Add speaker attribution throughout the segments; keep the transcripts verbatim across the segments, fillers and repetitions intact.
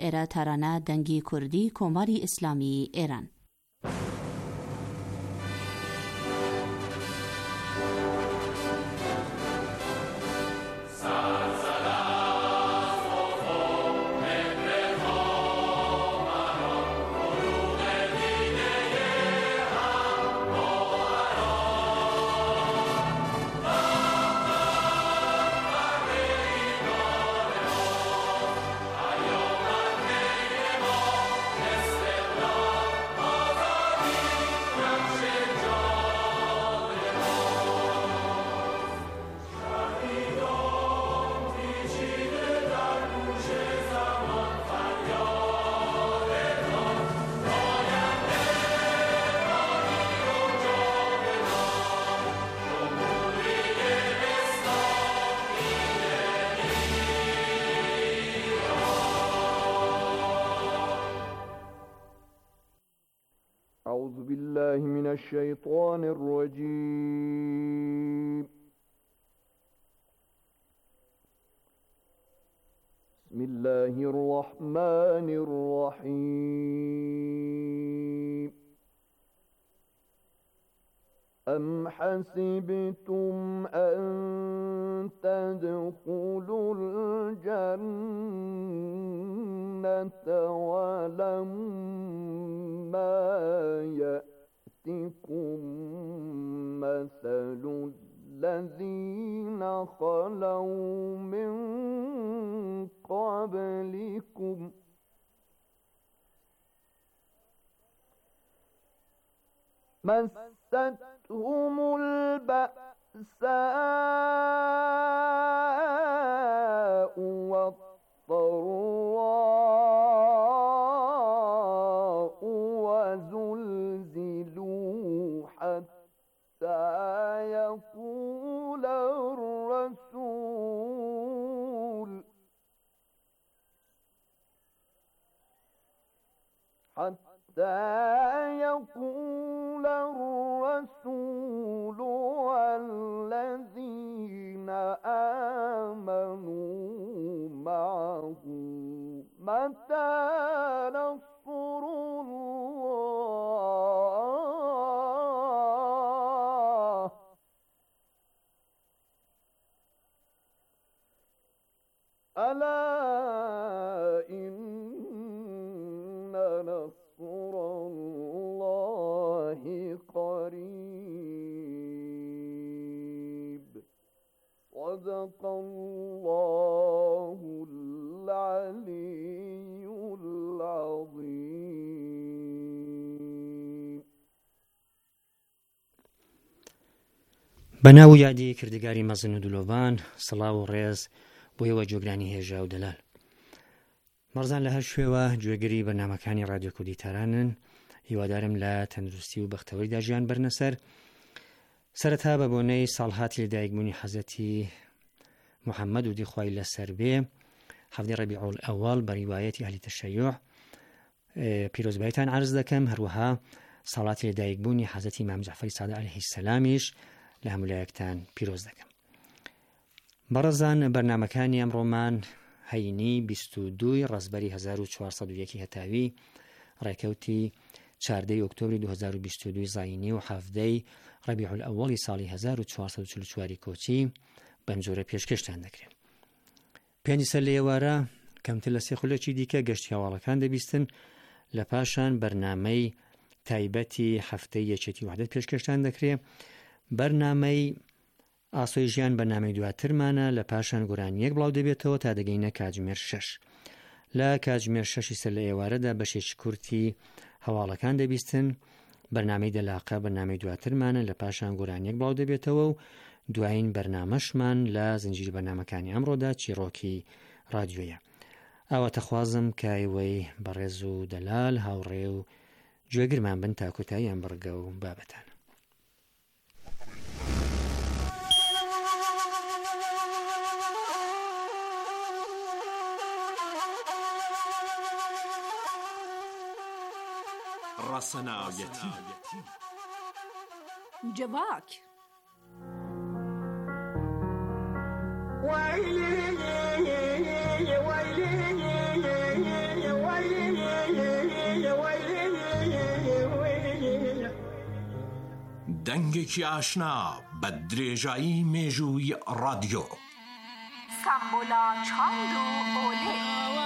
Speaker 1: ئێرە تارانە دەنگی کوردی کۆماری ئیسلامی ئێران.
Speaker 2: أعوذ بالله من الشيطان الرجيم. بسم الله الرحمن الرحيم. أم حسبتم أن تدخلوا الجنة ولما يأتكم مثل الذين خلوا من قبلكم مستهم البأساء والضراء وزلزلوا حتى يقول الرسول حتى يقول الرسول والذين آمنوا معه متى نصر الله ألا إن نصر الله قريب. صدق الله العلي العظيم.
Speaker 3: بەناو یادی کردگاری مەزن و دلۆڤان سڵاو و ڕێز بۆیەوە جۆگرانی هێژا و دەلال. مەرزان لە هەر شوێوە گوێگری بەرنامەکانی ڕادیۆ کوردی تارانن. هیوادارم لە تەندروستی و بەختەوەریدا ژیان بەرنەسەر. سەرەتا بە بۆنەی ساڵهاتی لەدایکبوونی حەزەتی محەممەد و دیخوای لەسەر بێ هەفتەی ڕەبیعول ئەوەڵ بە ریوایەتی ئەهلی تەشەیوع پیرۆزبایتان عەرز دەکەم. هەروەها ساڵاتی لەدایکبوونی حەزەتی ئیمام جەعفەری سادق عەلەیهی سەلامیش لە هەمولایەکتان پیرۆز دەکەم. بەڕێزان بەرنامەکانی ئەمڕۆمان هەینی بیست و دوو ڕەزبەری هەزار و چوارسەد و یەک هەتاوی ڕێکەوتی چواردەی ئۆکتۆبری دوو هەزار و بیست و دوو زاینی و هەفتەی ڕەبیعول ئەوەڵی ساڵی هەزار و چوارسەد و چل و چوار کۆچی بەم جۆرە پێشکەشتان دەکرێت. پێنج سەر لە ئێوارە کەمتر لە سێ خولەکی دیکە گەشتی هەواڵەکان دەبیستن. لە پاشان بەرنامەی تایبەتی هەفتەی یەکێتی وحدەت پێشکەشتان دەکرێت. بەرنامەی ئاسۆی ژیان بەرنامەی دواترمانە. لە پاشان گۆرانیەک بڵاو دەبێتەوە تا دەگەینە کاتژمێر شەش. لە کاتژمێر شەشی سەر لە ئێوارەدا بەشێکی کورتی هەواڵەکان دەبیستن. بەرنامەی دەلاقە بەرنامەی دواترمانە. لە پاشان گۆرانیەک بڵاو دەبێتەوە و دوایین بەرنامەشمان لە زنجیر بەرنامەکانی ئەمڕۆدا چیرۆکی ڕادیۆیە. ئاواتە خوازم کە ئێوەی بەڕێز و دەلال هاوڕێ و گوێگرمان بن تا کۆتاییان بڕگە و بابەتان.
Speaker 4: ڕەسەناویەتی
Speaker 5: جەواک
Speaker 6: ويلي ويلي ويلي
Speaker 4: دەنگێکی ئاشنا بە درێژایی مێژووی ڕادیۆ
Speaker 5: سامبۆلا چاند و ئۆلێ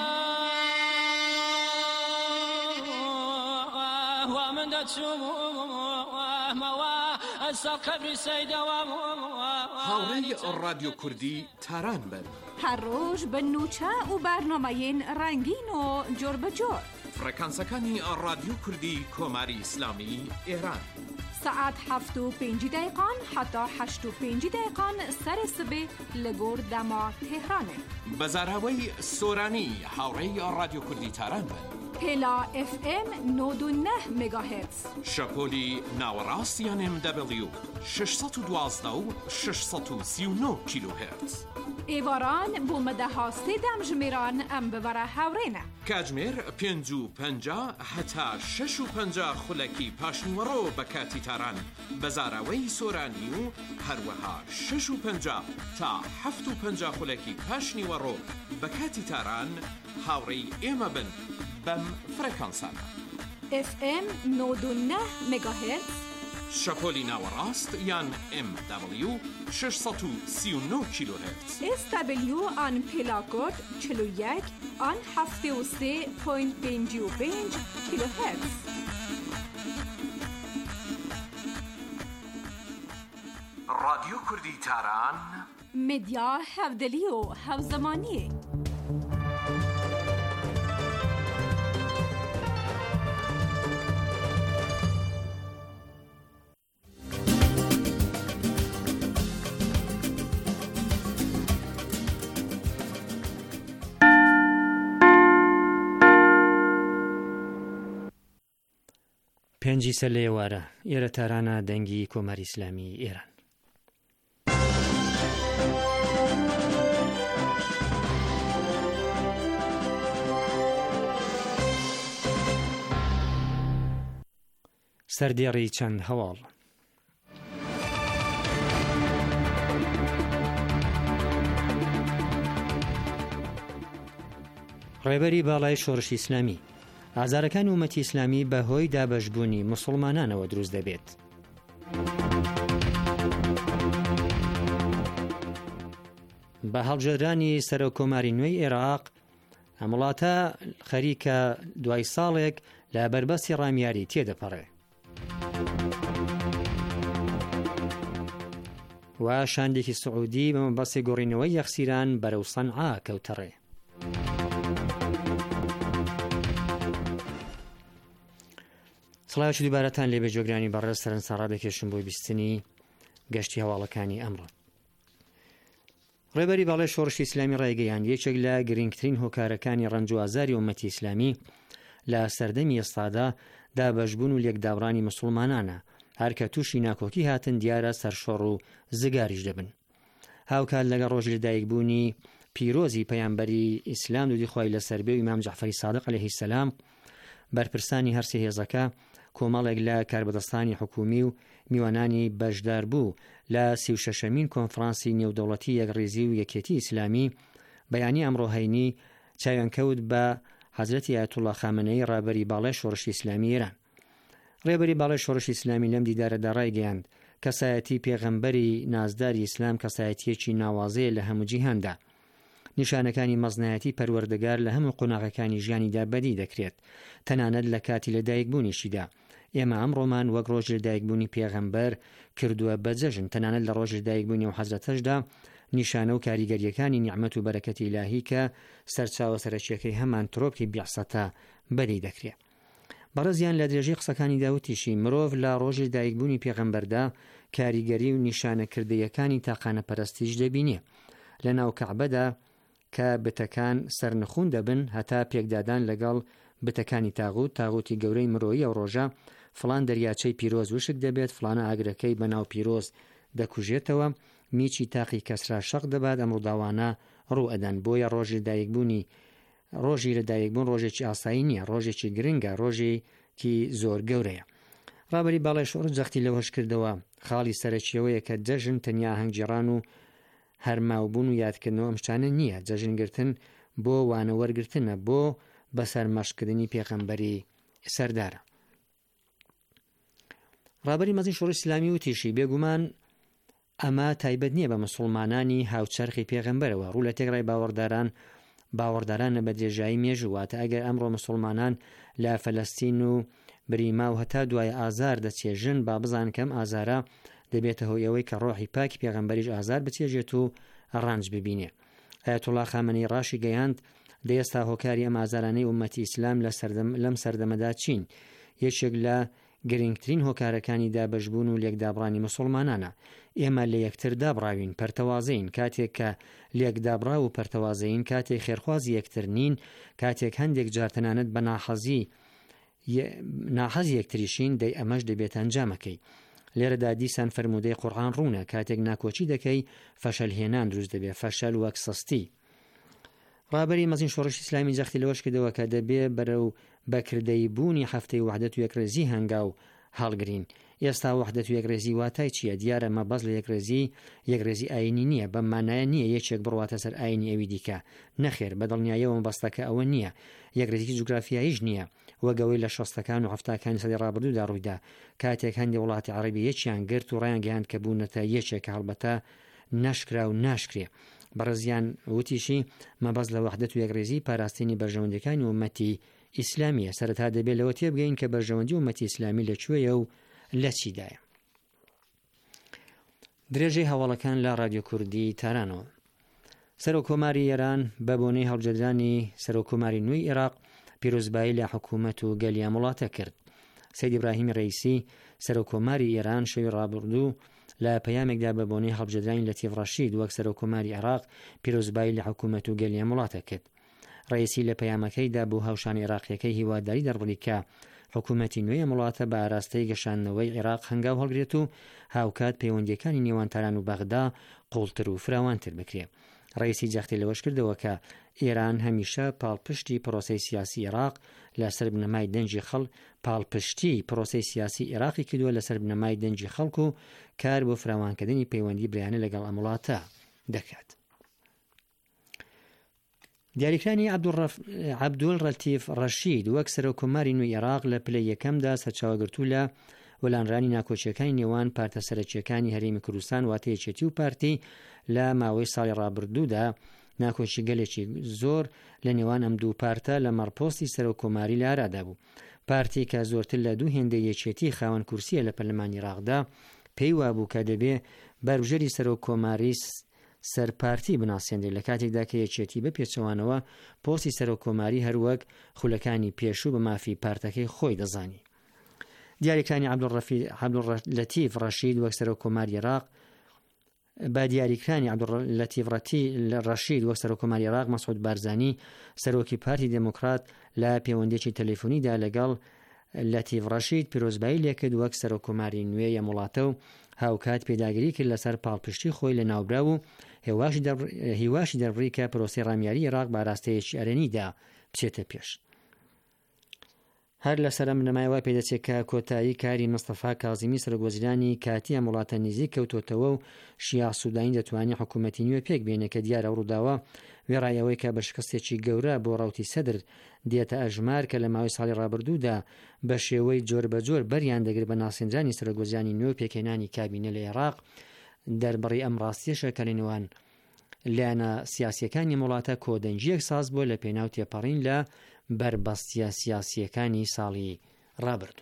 Speaker 4: هاوڕێی ڕادیۆ کوردی تاران بن
Speaker 5: هەر ڕۆژ بە نوچە و بەرنامەیەن ڕەنگین و جۆر بەجۆر
Speaker 4: فڕەکانسەکانی ڕادیۆ کوردی کۆماری ئیسلامی ئێران
Speaker 5: سعات هەفت و پێنجی دقیقان حتا هەشت و پێنجی دقیقان سەرێ سبێ لە گۆر دەما تێهرانێ
Speaker 4: بەزاراوەی سۆرانی هاوڕێی ڕادیۆ کوردی تاران بن
Speaker 5: پێلا ئف ئێم نۆد و نە مێگاهێرتز
Speaker 4: شەپۆلی ناوەڕاستیان ئێم دەبلیو شش سەد و دوازدە و شش سەد و سی و نۆ کیلۆهێرتز
Speaker 5: ئێواران بۆ مەدەها سێ دەمژمێران ئەم ببەرە هاوڕێنە
Speaker 4: کاتژمێر پێنج و پەنجا هەتا شەش و پەنجا خولەکی پاشنیوەڕۆ بە کاتی تاران بەزاراوەی سۆرانی و هەروەها شەش و پەنجا تا هەفت و پەنجا خولەکی پاشنیوەڕۆ بە کاتی تاران هاوڕێی ئێمە بن بەم فرەکانسانە
Speaker 5: ئف ئێم نۆد و نە مێگاهێرتز
Speaker 4: شەپۆلی ناوەڕاست یان ئێم دەبلیو شش سەد و سی و نۆ کیلۆهێرتز
Speaker 5: ئێس دەبلیو ئان پێلاکۆت چل و یەک ئان هەفتێ و سێ پۆینت پێنجی و پێنج کیلۆهێرتز
Speaker 4: ڕادیۆ کوردی تاران
Speaker 5: مدیا هەودەلی و هەوزەمانیە
Speaker 3: پێنجی سەر لە ئێوارە ئێرە تارانە دەنگی کۆماری ئیسلامی ئێران سەردێڕی چەند هەواڵ ڕێبەری باڵای شۆڕشی ئیسلامی ئازارەکانی ومەتی ئیسلامی بەهۆی دابەشبوونی موسڵمانانەوە دروست دەبێت. بە هەڵبژێردرانی سەرۆکۆماری نوێی عێراق ئەم وڵاتە خەریکە دوای ساڵێک لە بەربەستی ڕامیاری تێدەپەڕێ. و شاندێکی سعودی بە مەبەستی گۆڕینەوەی یەخسیران بەرەو سەنعا کەوتەڕێ. سڵاوی دووبارەتان لێبێ جۆگرانی بەڕێز سەرنجسا ڕادەکێشم بۆی بیستنی گەشتی هەواڵەکانی ئەمڕۆ. ڕێبەری باڵای شۆڕشی ئیسلامی ڕایگەیاند یەکێک لە گرنگترین هۆکارەکانی ڕەنج و ئازاری ئومەتی ئیسلامی لە سەردەمی ئێستادا دابەشبوون و لێکداوڕانی موسڵمانانە، هەرکە تووشی ناکۆکی هاتن دیارە سەرشۆڕ و زگاریش دەبن. هاوکات لەگە ڕۆژی لەدایکبوونی پیرۆزی پەیامبەری ئیسلام دوودی خۆی لەسەر بێ و ئیمام جەعفەری سادق عەلەیهی سەلام بەرپرسانی هەرسێ هێزەکە کۆمەڵێک لە کاربەدەستانی حکومی و میوانانی بەشدار بوو لە سی و شەشەمین کۆنفرانسی نێودەوڵەتی یەکڕێزی و یەکێتی ئیسلامی بەیانی ئەمڕۆ هەینی چاویانکەوت بە حەزرەتی ئایەتوڵڵا خامنەیی ڕابەری باڵای شۆڕشی ئیسلامی ئێران. ڕێبەری باڵای شۆڕشی ئیسلامی لەم دیدارەدا ڕایگەیاند کەسایەتی پێغەمبەری نازداری ئیسلام کەسایەتیەکی ناوازەیە لە هەموو جیهاندا. نیشانەکانی مەزنایەتی پەروەردگار لە هەموو قۆناغەکانی ژیانیدا بەدی دەکرێت، تەنانەت لە کاتی لەدایکبوونیشیدا. ئێمە ئەم ڕۆمان وەک ڕۆژ لەدایکبوونی پێغەمبەر کردووە بەجەژن، تەنانەت لە ڕۆژ لەدایکبوونی و حەزرەتەشدا نیشانە و کاریگەریەکانی نیعمەت و بەرەکەتی ئیلاهی کە سەرچاوە سەرەکیەکەی هەمان ترۆپی بیعسەتە بەدی دەکرێت. بەڕێزیان لە درێژەی قسەکانی داوتیشی مرۆڤ لە ڕۆژی لەدایکبوونی پێغەمبەردا کاریگەری و نیشانەکردەیەکانی تاقانە پەرستیش دەبینێ. لە ناو کەعبەدا کە بتەکان سەرنخون دەبن هەتا پێکدادان لەگەڵ بتەکانی تاغوت تاغوتی گەورەی مرۆیی ئەو ڕۆژە فڵان دەریاچەی پیرۆز وشک دەبێت، فڵانە ئاگرەکەی بەناو پیرۆز دەکوژێتەوە، میچی تاقی کەسرا شەق دەبات. ئەم ڕووداوانە ڕوو ئەدەن. بۆیە ڕۆژی لەدایکبوونی ڕۆژی لەدایکبوون ڕۆژێکی ئاسایی نییە، ڕۆژێکی گرنگە، ڕۆژێکی زۆر گەورەیە. ڕابەری باڵای شۆڕش جەختی لەوەش کردەوە خاڵی سەرەکیەوەیە کە جەژن تەنیا هەنگجێڕان و هەرماوبوون و یادکردنەوە ئەمشتانە نییە. جەژنگرتن بۆ وانەوەرگرتنە، بۆ بەسەر مەشکردنی پێغەمبەری سەردارە. ڕابەری مەزنی شۆڕی ئیسلامی وتیشی بێگومان ئەمە تایبەت نییە بە مسڵمانانی هاوچەرخی پێغەمبەرەوە، ڕوو لە تێگڕای باوەڕداران باوەڕدارانە بە درێژایی مێژواتە ئەگەر ئەمڕۆ مسڵمانان لە فەلەستین و بریما و هەتا دوای ئازار دەچێژن با بزان کەم ئازارە دەبێتە هۆی ئەوەی کە ڕۆحی پاکی پێغەمبەریش ئازار بچێژێت و ڕانج ببینێ. ئایەتوڵا خامنەی ڕاشی گەیاند دەیەستا هۆکاری ئەم ئازارانەی ئومەتی ئیسلام لەم سەردەمەدا چین یەکێک لە گرنگترین هۆکارەکانی دابەشبوون و لێکدابڕانی مسلمانانە. ئێمە لە یەکتر دابڕاوین، پەرتەوازەین، کاتێک کە لێکدابڕا و پەرتەوازەین، کاتێک خێرخوازی یەکتر نین، کاتێک هەندێک جارتەنانت بە ناحەزی ناحەزی یەکتریشین دەی ئەمەش دەبێت ئەنجامەکەی. لێرەدا دیسان فەرمودەی قورئان ڕوونە کاتێک ناکۆچی دەکەی فەشەل هێنان دروست دەبێت، فەشەل وەک سەستی. ڕابەری مەزین شۆڕشی ئیسلامی جەختی لەوەش کردەوە کە دەبێ بەرەو بەکردەی بوونی هەفتەی وحدەت و یەکڕێزی هەنگاو هەڵگرین. ئێستا وحدەت و یەکڕێزی واتای چییە؟ دیارە مەبەست لە یەکڕێزی یەکڕێزی ئاینی نییە، بەم مانایە نییە یەکێک بڕواتە سەر ئاینی ئەوی دیکە. نەخێر، بەدڵنیاییەوە مەبەستەکە ئەوە نییە، یەکڕێزی جوگرافیاییش نییە وەگەوەی لە شەستەکان و هەفتاکانی سەدەی ڕابردوودا ڕوویدا، کاتێک هەندێک وڵاتی عەرەبی یەکیان گرت و ڕایان گەیاند کە بوونەتە یەکێک هەڵبەتە نەشکرا و ناشکرێ. بەڕێزیان وتیشی مەبەست لە وحدەت و یەکڕێزی پاراستنی بەرژەوەندەکانی ومەتی ئیسلامیە. سەرەتا دەبێت لەوە تێبگەین کە بەرژەوەندی ومەتی ئیسلامی لەکوێیە و لە چیدایە. درێژەی هەواڵەکان لە رادیۆ کوردی تارانەوە. سەرۆکۆماری ئێران بە بۆنەی هەڵبژێردانی سەرۆکۆماری نوێی عێراق پیرۆزبایی لە حکوومەت و گەلیان وڵاتە کرد. سەید ئیبراهیمی ڕەیسی سەرۆکۆماری ئێران شەوی ڕابردوو لە پەیامێکدا بە بۆنەی هەڵبژێردانی لەتیف ڕەشید وەک سەرۆکۆماری عێراق پیرۆزبایی لە حکوومەت و گەلیان وڵاتە کرد. ڕەیسی لە پەیامەکەیدا بۆ هاوشانی عێراقیەکەی هیواداری دەڕبڕی کە حکوومەتی نوێی وڵاتە بە ئاراستەی گەشانەوەی عێراق هەنگاو هەڵگرێت و هاوکات پەیوەندیەکانی نێوان تاران و بەغدا قوڵتر و فراوانتر بکرێت. ڕەیسی جەختی لەوەش کردەوە کە ئێران هەمیشە پاڵپشتی پرۆسەی سیاسی عێراق لەسەر بنەمای دەنجی خەڵ پاڵپشتی پرۆسەی سیاسی عێراقی کردووە لەسەر بنەمای دەنجی خەڵک و کار بۆ فراوانکردنی پەیوەندی برایانە لەگەڵ ئەم وڵاتە دەکات. دیاریکرانی عەبدولڕەتیف ڕەشید وەک سەرۆکۆماری نوێی عێراق لە پلەی یەکەمدا سەرچاوەگرتوو لە وەلانرانی ناکۆچیەکانی نێوان پارتە سەرەکیەکانی هەرێمی کوردستان واتە یەکێتی و پارتی لە ماوەی ساڵی ڕابردوودا ناکۆچی گەلێکی زۆر لە نێوان ئەم دوو پارتە لە مەڕپۆستی سەرۆکۆماری لە ئارادا بوو. پارتی کە زۆرتر لە دوو هێندەی یەکێتی خاوەن کورسیە لە پەرلەمانی عێراقدا پێی وابوو کە دەبێ بەروژەری سەرۆکۆماری سەرپارتی بناسیێنرێت لە کاتێکدا کە یەکێتی بە پێچەوانەوە پۆستی سەرۆکۆماری هەروەک خولەکانی پێشوو بە مافی پارتەکەی خۆی دەزانی. دیاریکانی عەبدوللەتیف ڕەشید وەک سەرۆکۆماری عێراق با دیاریکرانی عەبدوللەتیف ڕەشید وەک سەرۆکۆماری عێراق مەسعود بارزانی سەرۆکی پارتی دموکرات لە پەیوەندێکی تەلەفۆنیدا لەگەڵ لەتیف ڕەشید پیرۆزبایی لێکرد وەک سەرۆکۆماری نوێی ئەم وڵاتە و هاوکات پێداگیری کرد لەسەر پاڵپشتی خۆی لە ناوبرا و هیواشی دەڕبڕی کە پرۆسەی ڕامیاری عێراق بە ئاراستەیەکی ئەرێنیدا بچێتە پێش. هەر لەسەر ئەم بنەمایەوە پێدەچێت کە کۆتایی کاری مستەفا کاظیمی سەرۆکوەزیرانی کاتی ئەم وڵاتە نزیک کەوتۆتەوە و شیع سوودانی دەتوانێت حکوومەتی نوێ پێک بێنێت کە دیارە ڕووداوە وێڕایەوەی کە بە شکستێکی گەورە بۆ ڕاوتی سەدر دێتە ئەژمار کە لە ماوەی ساڵی ڕابردوودا بە شێوەی جۆر بە جۆر بەریان دەگرت بە ناسێنجانی سەرۆکوەزیرانی نوێ و پێکهێنانی کابینە لە عێراق دەربڕی ئەم ڕاستیەشە کە لە نێوان لایەنە سیاسیەکانی وڵاتە کۆدەنجیەک ساز بووە لە پێناو تێپەڕین لە بربەستیە سیاسیەکانی ساڵی ڕابردوو.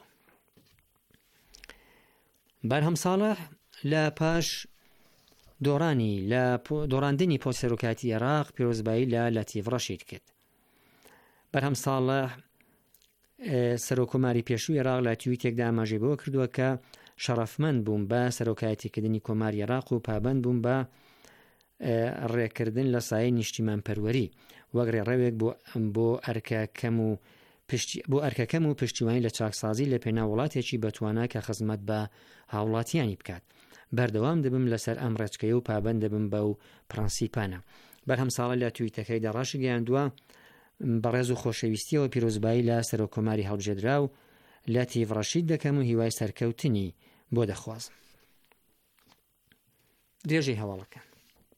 Speaker 3: بەرهەم ساڵح لە پاش دۆڕانی لە دۆڕاندنی پۆست سەرۆکاتی عێراق پیرۆزبایی لە لەتیف ڕەشید کرد. بەرهەم ساڵح سەرۆکۆماری پێشووی عێراق لە تویتێکدا ئاماژەی بەوە کردووە کە شەڕەفمەند بووم بە سەرۆکایەتیکردنی کۆماری عێراق و پابەند بووم بە ڕێکردن لە سایەی نیشتیمان پەروەری وەک ڕێڕەوێک بۆ ئەرکەکەم و بۆ ئەرکەکەم و پشتیوانی لە چاکسازی لە پێناو وڵاتێکی بەتوانە کە خزمەت بە هاوڵاتیانی بکات. بەردەوام دەبم لەسەر ئەم ڕێچکەیە و پابەند دەبم بە و پرەنسیپانە. بەرهەم ساڵە لە تویتەکەیدا ڕاشی گەیاندووە بەڕێز و خۆشەویستیەوە پیرۆزبایی لە سەرۆکۆماری هەڵبژێردرا و لەتیف ڕەشید دەکەم و هیوای سەرکەوتنی بۆ دەخوازم. درێژەی هەواڵەکان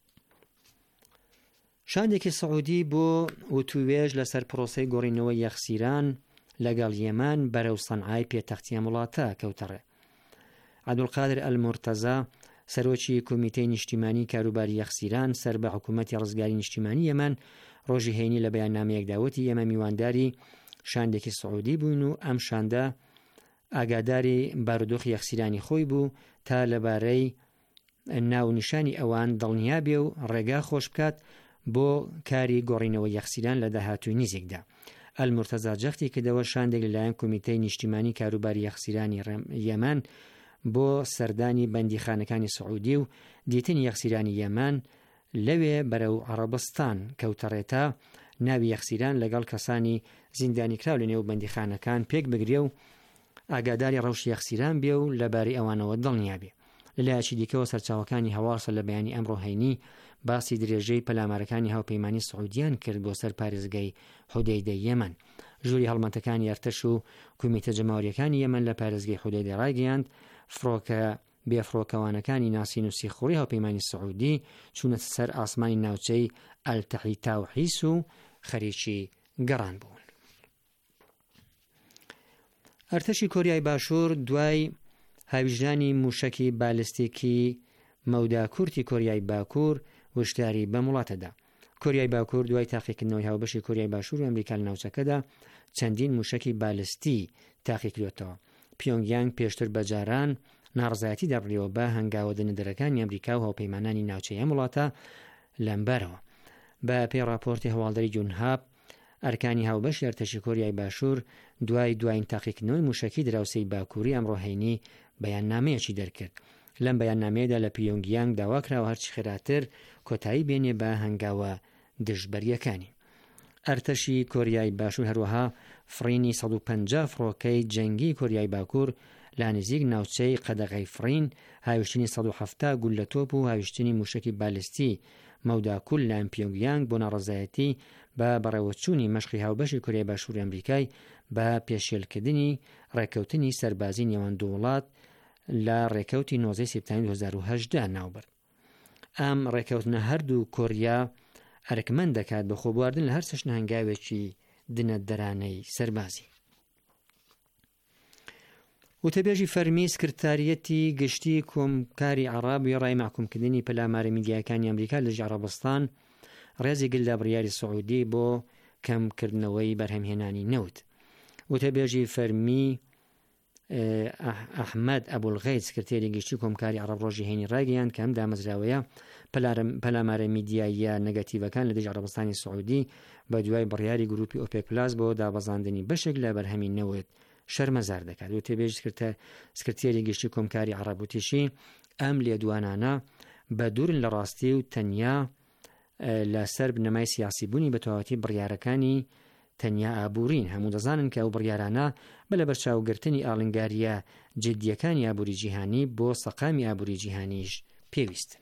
Speaker 3: شاندێکی سعودی بۆ وتوێژ لەسەر پرۆسەی گۆڕینەوەی یەخسیران لەگەڵ یەمان بەرەو سەنعای پێتەختیە وڵاتە کەوتەڕێ. عەبدولقادر ئەلمورتەزا سەرۆکی کۆمیتەی نیشتیمانی کاروباری یەخسیران سەر بە حکوومەتی ڕزگاری نیشتیمانی یەمەن ڕۆژی هەینی لە بەیاننامەیەکدا وتی ئێمە میوانداری شاندێکی سعودی بووین و ئەم شاندە ئاگاداری بارودۆخی یەخسیرانی خۆی بوو تا لەبارەی ناونیشانی ئەوان دڵنیا بێ و ڕێگا خۆش بکات بۆ کاری گۆڕینەوەی یەخسیران لە داهاتووی نزیکدا. ئەلمورتەزا جەختی کردەوە شاندێک لەلایەن کۆمیتەی نیشتیمانی کاروباری یەخسیرانی یەمان بۆ سەردانی بەندیخانەکانی سعودی و دیتنی یەخسیرانی یەمان لەوێ بەرەو عەرەبستان کەوتەڕێتە ناوی یەخسیران لەگەڵ کەسانی زیندانی کراو لە نێو بەندیخانەکان پێک بگرێ و ئاگاداری ڕەوشی یەخسیران بێ و لەبارەی ئەوانەوە دڵنیا بێ. لەلایەکی دیکەوە سەرچاوەکانی هەواڵسە لە بەیانی ئەمڕۆ هەینی باسی درێژەی پەلامارەکانی هاوپەیمانی سعودیان کرد بۆ سەر پارێزگای حودەیدەی یەمەن. ژووری هەڵمەتەکانی ئەرتەش و کومیتە جەماوەریەکانی یەمەن لە پارێزگای حودەیدە ڕایگەیاند فڕۆکە بێفڕۆکەوانەکانی ناسی نووسیخۆڕی هاوپەیمانی سعودی چوونەتە سەر ئاسمانی ناوچەی ئەلتەحیتا و حیس و خەریکی گەڕان بوون. ئەرتەشی کۆریای باشوور دوای هاویژدانی موشەکی بالستیکی مەودا کورتی کۆریای باکوور وشتاری بە وڵاتەدا. کۆریای باکوور دوای تاقیکردنەوەی هاوبەشی کۆریای باشوور و ئەمریکا لە ناوچەکەدا چەندین موشەکی بالستی تاقی کردوێتەوە. پیۆنگیانگ پێشتر بەجاران ناڕزایەتی دەڕێەوە بە هەنگاوە دەنەدەرەکانی ئەمریکا و هاوپەیمانانی ناوچەی ئەم وڵاتە لەمبەرەوە. بە پێی راپۆرتی هەواڵدەری جونهاب ئەرکانی هاوبەشی ئەرتەشی کۆریای باشوور دوای دوایین تاقیکردنەوەی موشەکی دراوسەی باکووری ئەمڕۆ هەینی بەیاننامەیەکی دەرکرد. لەم بەیاننامەیەدا لە پیۆنگیانگ داواکراوە هەرچی خێراتر کۆتایی بێنێ بە هەنگاوە دژبەریەکانی. ئەرتەشی کۆریای باشوور هەروەها فڕینی سەد و پەنجا فڕۆکەی جەنگی کۆریای باکوور لا نزیک ناوچەی قەدەغەی فڕین هاویشتنی سەد و هەفتە گول لە تۆپ و هاویشتنی موشەکی بالستی مەوداکول لە پیۆنگیانگ بۆ ناڕزایەتی بە بەڕێوەچوونی مەشقی هاوبەشی کۆریای باشووری ئەمریکای بە پێشێلکردنی ڕێکەوتنی سەربازی نێوان دوو وڵات لە ڕێکەوتی نۆزەی سێپتەمبەری دوو هەزار و هەژدە ناوبرد. ئەم ڕێکەوتنە هەردوو کۆریا ئەرکمەند دەکات بە خۆبواردن لە هەر چەشنە هەنگاوێکی دنەتدەرانەی سەربازی. وتەبێژی فەرمی سکرتاریەتی گشتی کۆمکاری عەرابی ڕای مەحکومکردنی پەلامارە میدیاکانی ئەمریکا لە عەرەبستان ڕێزی گل لە بڕیاری سعودی بۆ کەمکردنەوەی بەرهەمهێنانی نەوت. وتەبێژی فەرمی ئەحمەد ئەبولغەیت سکرتێری گشتی کۆمکاری عەرەب ڕۆژی هەینی ڕایگەیاند کە ئەم دامەزراوەیە پەلامارە میدیایە نەگەتیڤەکان لە دژ عەرەبستانی سعودی بە دوای بڕیاری گروپی ئۆپێک پلاس بۆ دابەزاندنی بەشێک لە بەرهەمی نەوت شەرمەزار دەکات. وتەبێژ سکرتێری گشتی کۆمکاری عەرەب وتیشی ئەم لێدوانانە بە دوورن لە ڕاستی و تەنیا لەسەر بنەمای سیاسی بوونی بە تەواوەتی بڕیارەکانی تەنیا ئابوورین. هەموو دەزانن کە ئەو بڕیارانە بە لە بەرچاوگرتنی ئاڵنگاریە جدیەکانی ئابووری جیهانی بۆ سەقامی ئابووری جیهانیش پێویستن.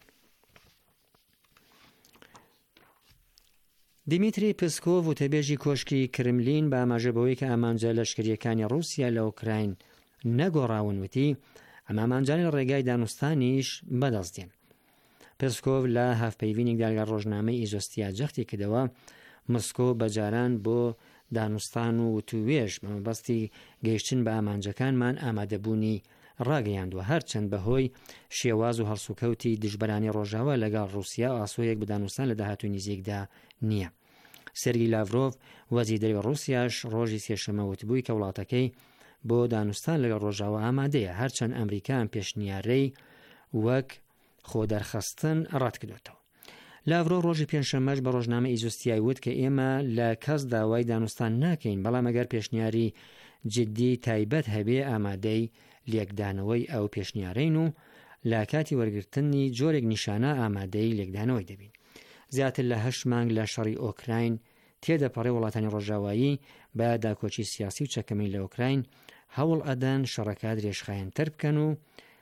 Speaker 3: دیمیتری پسکۆڤ وتەبێژی کۆشکی کرملین بە ئاماژەبەوەی کە ئامانجە لەشکریەکانی رووسیا لە ئوکراین نەگۆڕاون وتی ئەم ئامانجانی ڕێگای دانوستانیش بەدەستدێن. پسکۆڤ لە هەفپەیوینێکدا لەگەڵ ڕۆژنامەی ئیزۆستیا جەختی کردەوە مسکۆ بەجاران بۆ دانوستان و وتوێژ بەمەبەستی گەیشتن بە ئامانجەکانمان ئامادەبوونی ڕاگەیاندووە هەرچەند بەهۆی شێواز و هەڵسوکەوتی دژبەرانی ڕۆژاوە لەگەڵ رووسیا و ئاسۆیەک بە دانوستان لە داهاتووی نزیکدا نییە. سێرگی لاڤرۆڤ وەزیری دەرەوەی رووسیاش ڕۆژی سێشەمە وتبووی کە وڵاتەکەی بۆ دانوستان لەگەڵ ڕۆژاوە ئامادەیە هەرچەند ئەمریکان پێشنیارەی وەک خۆ دەرخەستن ڕەت کردوێتەوە. لاڤرۆ ڕۆژی پێنجشەممەش بە ڕۆژنامە ئیزۆستیای وت کە ئێمە لە کەس داوای دانوستان ناکەین بەڵام ئەگەر پێشنیاری جددی تایبەت هەبێ ئامادەی لێکدانەوەی ئەو پێشنیارین و لە کاتی وەرگرتنی جۆرێک نیشانە ئامادەی لێکدانەوەی دەبین. زیاتر لە هەشت مانگ لە شەڕی ئۆکراین تێدەپەڕێ وڵاتانی ڕۆژاوایی بە داکۆچی سیاسی و چەکەمەی لە ئۆکراین هەوڵ ئەدەن شەڕەکە درێژخایەنتر بکەن و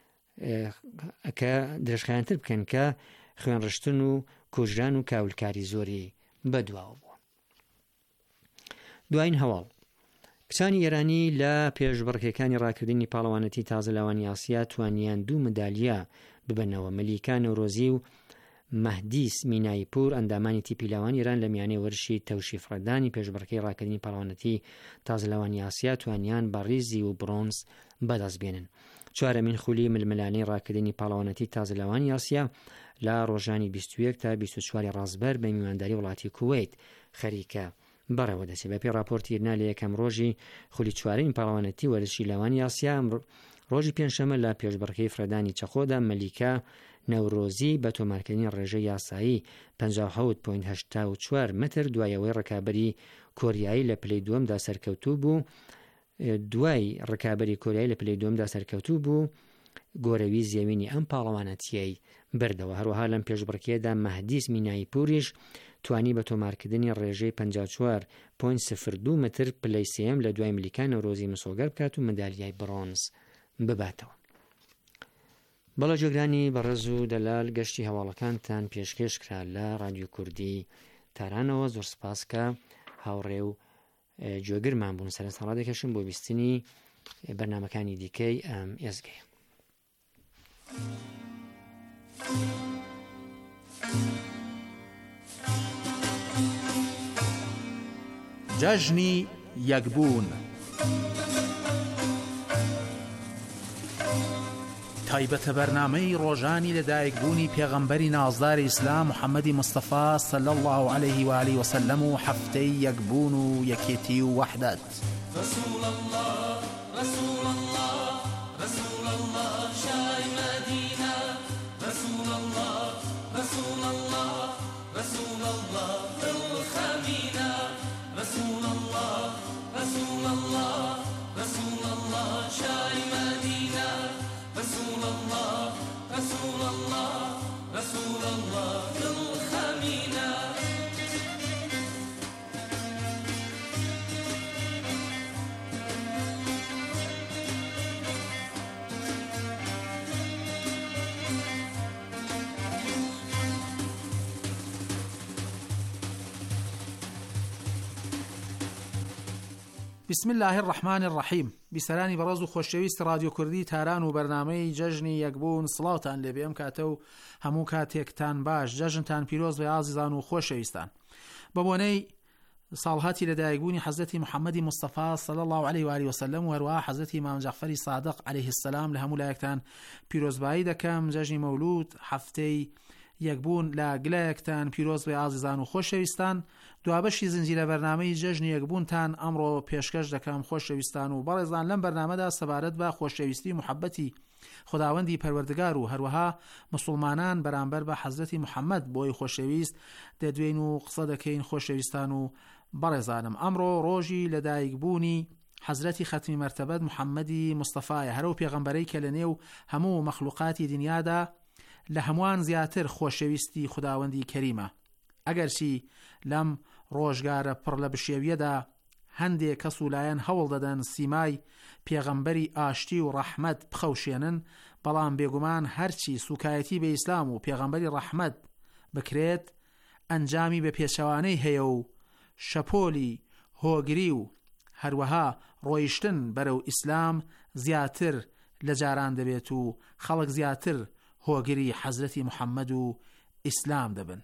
Speaker 3: کە درێژخایەنتر بکەن کە خوێنڕشتن و کوژران و کاولکاری زۆری بەدواوە بووە. دوایین هەواڵ کچانی ئێرانی لە پێشبڕکێکانی ڕاکردنی پاڵەوانەتی تازە لاوانی ئاسیا توانیان دوو مدالیا ببنەوە. مەلیکا نەورۆزی و مەهدیس مینایپور ئەندامانی تیپی لاوانی ئێران لە میانەی وەرشی تەوشیفڕەدانی پێشبڕکەی ڕاکردنی پاڵەوانەتی تازە لاوانی ئاسیا توانیان بە ڕیزی و برۆنز بەدەست بێنن. چوارەمین خولی ململانەی ڕاکردنی پاڵەوانەتی تازەلاوانی ئاسیا لە ڕۆژانی بیست و یەک تا بیست و چوار ڕازبەر بە میوانداری وڵاتی کوێیت خەریکە بەڕێوە دەچێت. بەپێی راپۆرتیرنا لە یەکەم ڕۆژی خولی چوارەمی پاڵەوانەتی وەرزشی لاوانی ئاسیا ڕۆژی پێنجشەمە لە پێشبڕکەی فرەدانی چەخۆدا مەلیکا نەورۆزی بە تۆمارکردنی ڕێژەی یاسایی پەنجا و حەوت پۆینت هەشتا و چوار متر دوایەوەی ڕکابەری کۆریایی لە پلەی دووەمدا سەرکەوتوو بوو دوای ڕکابەری کۆریایی لە پلەی دووەمدا سەرکەوتوو بوو گۆرەوی زیێوینی ئەم پاڵەوانەتیەی بردەوە. هەروەها لەم پێشبڕکێدا مەهدیس مینایی پوریش توانی بە تۆمارکردنی ڕێژەی پەنجا و چوار پۆینت صفر دو متر پلەی سێم لە دوای ملیکا نەورۆزی مسۆگەر بکات و مەدالیای برۆنز بباتەوە. بەڵە جۆگرانی بەڕێز و دەلال گەشتی هەواڵەکانتان پێشکەش کرا لە رادیۆ کوردی تارانەوە. زۆر سپاس کە هاوڕێ و جۆگرمان بوون. سەرنجڕا دەکەشم بۆ بیستنی بەرنامەکانی دیکەی ئەم ئێزگەیە.
Speaker 6: جەژنی یەکبوون تایبەتە بەرنامەی ڕۆژانی لەدایکبوونی پێغەمبەری نازداری ئیسلام محەممەدی مستەفا صلی الله عليه و آله وسلم و هەفتەی یەکبوون و یەکێتی و وەحدەت.
Speaker 7: رسول الله رسول الله رسول الله شای مدینە رسول الله رسول الله رسول الله دڵخەمینە رسول الله رسول الله رسول الله شای مدینە رسول الله رسول الله رسول الله دڵخەمینە.
Speaker 6: بسم الله الرحمن الرحیم. بیسەرانی بەڕێز و خۆشەویست رادیۆ کوردی تاران و بەرنامەی جەژنی یەکبوون سڵاوتان لێبێ ئەم کاتە و هەموو کاتێکتان باش. جەژنتان پیرۆز بێ ئازیزان و خۆشەویستان. بە بۆنەی ساڵهاتی لەدایکبوونی حەزرەتی محەممەدی مستەفا صلی الله عليه و آله وسلم و هەروەها حەزرەتی مام جەعفەری صادق عليه السلام لە هەموو لایەکتان پیرۆزبایی دەکەم. جەژنی مەولود هەفتەی یەکبوون لە گلایەکتان پیرۆز بێ ئازیزان و خۆشەویستان. دوابەشی زنجیرە بەرنامەی جەژنی یەکبوونتان ئەمڕۆ پێشکەش دەکەم خۆشەویستان و بەڕێزان. لەم بەرنامەدا سەبارەت بە خۆشەویستی محەبەتی خداوەندی پەروەردگار و هەروەها مسلمانان بەرامبەر بە حەزرەتی محەممەد بۆی خۆشەویست دەدوێن و قسە دەکەین خۆشەویستان و بەڕێزانم. ئەمڕۆ ڕۆژی لەدایکبوونی حەزرەتی خەتمی مەرتەبەت محەممەدی مستەفایە، هەرو پێغەمبەرەی کە لە نێو هەموو مەخلوقاتی دنیادا لە هەمووان زیاتر خۆشەویستی خداوەندی کەریمە. ئەگەرچی لەم ڕۆژگارە پڕ لە بشێویەدا هەندێک کەس و لایەن هەوڵ دەدەن سیمای پێغەمبەری ئاشتی و ڕەحمەت بخەوشێنن، بەڵام بێگومان هەرچی سوکایەتی بە ئیسلام و پێغەمبەری ڕەحمەت بکرێت ئەنجامی بە پێچەوانەی هەیە و شەپۆلی هۆگری و هەروەها ڕۆیشتن بەرەو ئیسلام زیاتر لە جاران دەبێت و خەڵک زیاتر هۆگری حەزرەتی محەممەد و ئیسلام دەبن.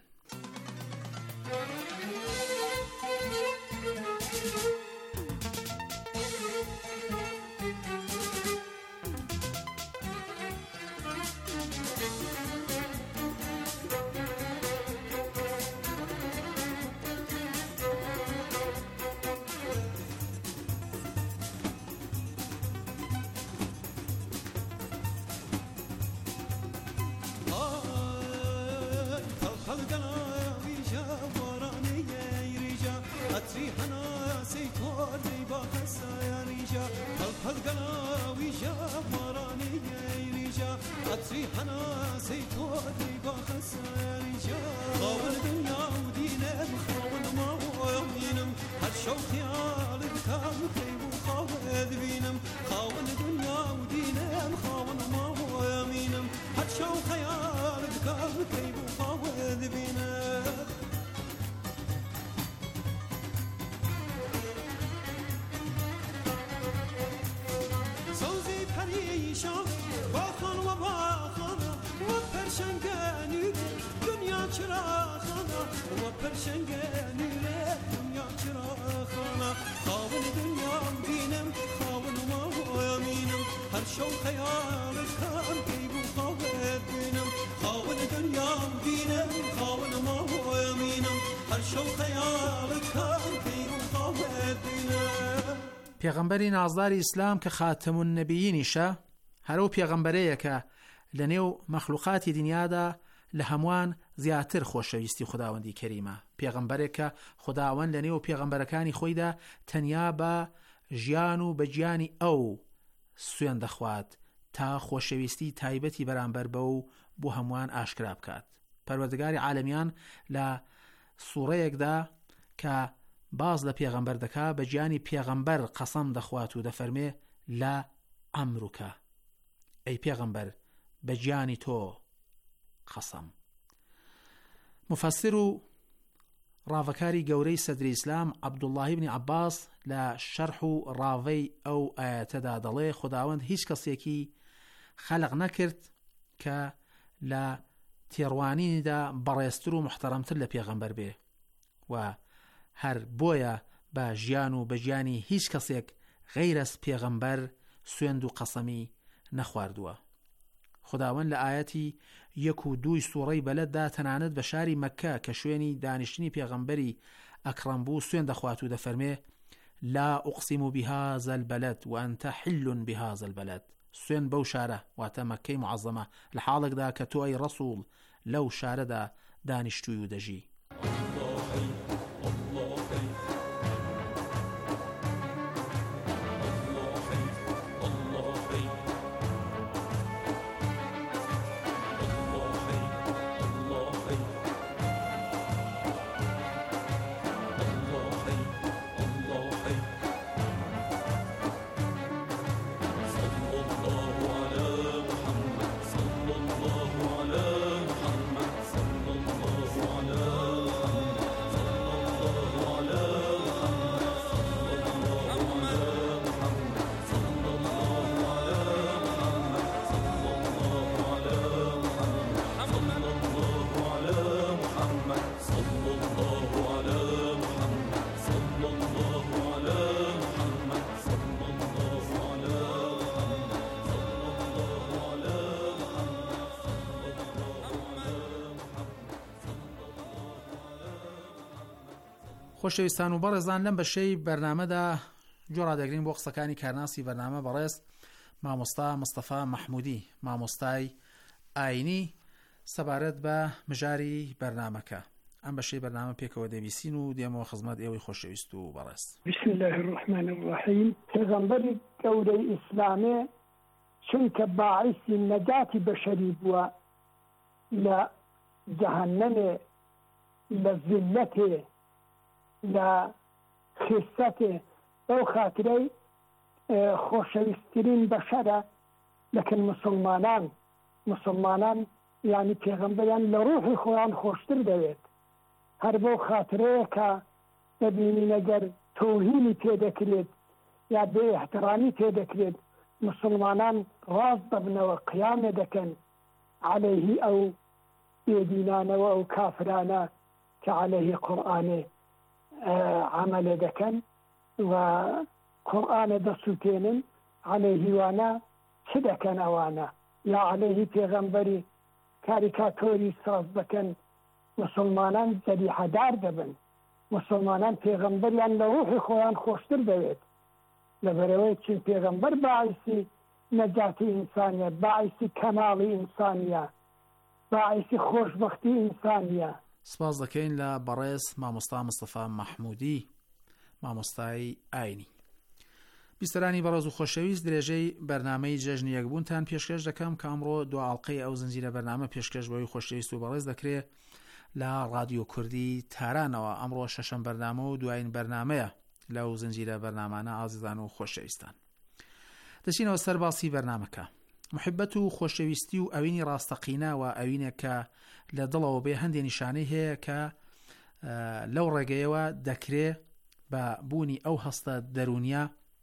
Speaker 7: شوق خەیاڵەکان پێی بوو خاوێت بینم خاوەن دنیام بینم خاوەن ماهۆیە مینم هەر شەو خەیاڵەکان پێی بوو خاوێت بینم.
Speaker 6: پێغەمبەری نازداری ئیسلام کە خاتم النەبیینیشە هەرو پێغەمبەرەیە کە لە نێو مەخلوقاتی دنیادا لە هەمووان زیاتر خۆشەویستی خوداوەندی کەریمە. پێغەمبەرێک کە خوداوەند لە نێو پێغەمبەرەکانی خۆیدا تەنیا بە ژیان و بە گیانی ئەو سوێن دەخوات تا خۆشەویستی تایبەتی بەرامبەر بە و بۆ هەمووان ئاشکرا بکات. پەروەردگاری عالەمیان لە سوورەیەکدا کە باز لە پێغەمبەر دەکا بە گیانی پێغەمبەر قەسەم دەخوات و دەفەرمێ لە ئەمروکە ئەی پێغەمبەر بە گیانی تۆ قەسەم. مفەسر و ڕاوەکاری گەورەی سەدری ئیسلام عەبدوڵڵاهی بن عەباس لە شەرح و ڕاوەی ئەو ئاەتەدا دەڵێ خوداوەند هیچ کەسێکی خەلق نەکرد کە لە تێڕوانیدا بەڕێزتر و محتەرەمتر لە پێغەمبەر بێ و هەر بۆیە بە ژیان و بە گیانی هیچ کەسێک غەیرەس پێغەمبەر سوێند و قەسەمی نەخواردووە. خداوەند لە ئاەتی یەک و دووی سوورەی بەلەددا تەنانەت بە شاری مەککە کە شوێنی دانیشتنی پێغەمبەری ئەکرەم بوو سوێن دەخوات و دەفەرمێ لا ئوقسیم بهذا البلد وأنت حل بهذا البلد. سوێن بەو شارە واتە مەککەی معەزەمە لە حاڵێکدا کە تۆ ئەی ڕەسوڵ لەو شارەدا دانیشتووی و دەژی. خۆشەویستان و بەڕێزان لەم بەشەی بەرنامەدا جۆڕادەگرین بۆ قسەکانی کارناسی بەرنامە بەڕێز مامۆستا مستەفا مەحموودی مامۆستای ئاینی سەبارەت بە مژاری بەرنامەکە. ئەم بەشەی بەرنامە پێکەوە دەبیستین و دێمەوە خزمەت ئێوەی خۆشەویست و بەڕێز.
Speaker 8: بسم الله الرحمن الرحیم. پێغەمبەری گەورەی ئیسلامێ چونکە باعیسی نەجاتی بەشەری بووە لە جەهەنەمێ لە زیلەتێ لە خستەتێ ئەو خاترەی خۆشەویستترین بەشەرە لەکن مسلمانان مسلمانان یعنی پێغەمبەریان لە ڕوحی خۆیان خۆشتر دەوێت. هەر بەو خاترەیە کە دەبینی ئەگەر تۆهینی تێدەکرێت یا بێ احترامی تێدەکرێت مسلمانان ڕاست دەبنەوە قیامە دەکەن عەلەیهی ئەو بێدینانەوە ئەو کافرانە کە عەلەیهی قورئانێ عملێ دەکەن و قورئانە دەسووتێنن عەلەیهی وانە چ دەکەن ئەوانە یا عەلەیهی پێغەمبەری کاریکاتۆری ساز دەکەن. مسلمانان جەریحەدار دەبن. مسلمانان پێغەمبەریان لە ڕوحی خۆیان خۆشتر دەوێت لەبەرەوەی چون پێغەمبەر باعیسی نەجاتی ئینسانیە، باعیسی کەماڵی ئینسانیە، باعیسی خۆشبەختی ئینسانیە.
Speaker 6: سپاس دەکەین لە بەڕێز مامۆستا مستەفا مەحموودی مامۆستای ئاینی. بیستەرانی بەڕێز و خۆشەویست درێژەی بەرنامەی جەژنی یەکبوونتان پێشکەش دەکەم کە ئەمڕۆ دو ئاڵقەی ئەو زنجیرە بەرنامە پێشکەش بەوەی خۆشەویست و بەڕێز دەکرێت لە ڕادیۆ کوردی تارانەوە. ئەمڕۆ شەشەم بەرنامە و دوایین بەرنامەیە لەو زنجیرە بەرنامانە ئازیزان و خۆشەویستان. دەچینەوە سەر باسی بەرنامەکە. محبەت و خۆشەویستی و ئەوینی ڕاستەقینە و ئەوینێک کە لە دڵەوە بێ هەندێک نیشانەی هەیە کە لەو ڕێگەیەوە دەکرێت بە بوونی ئەو هەستە دەرونیە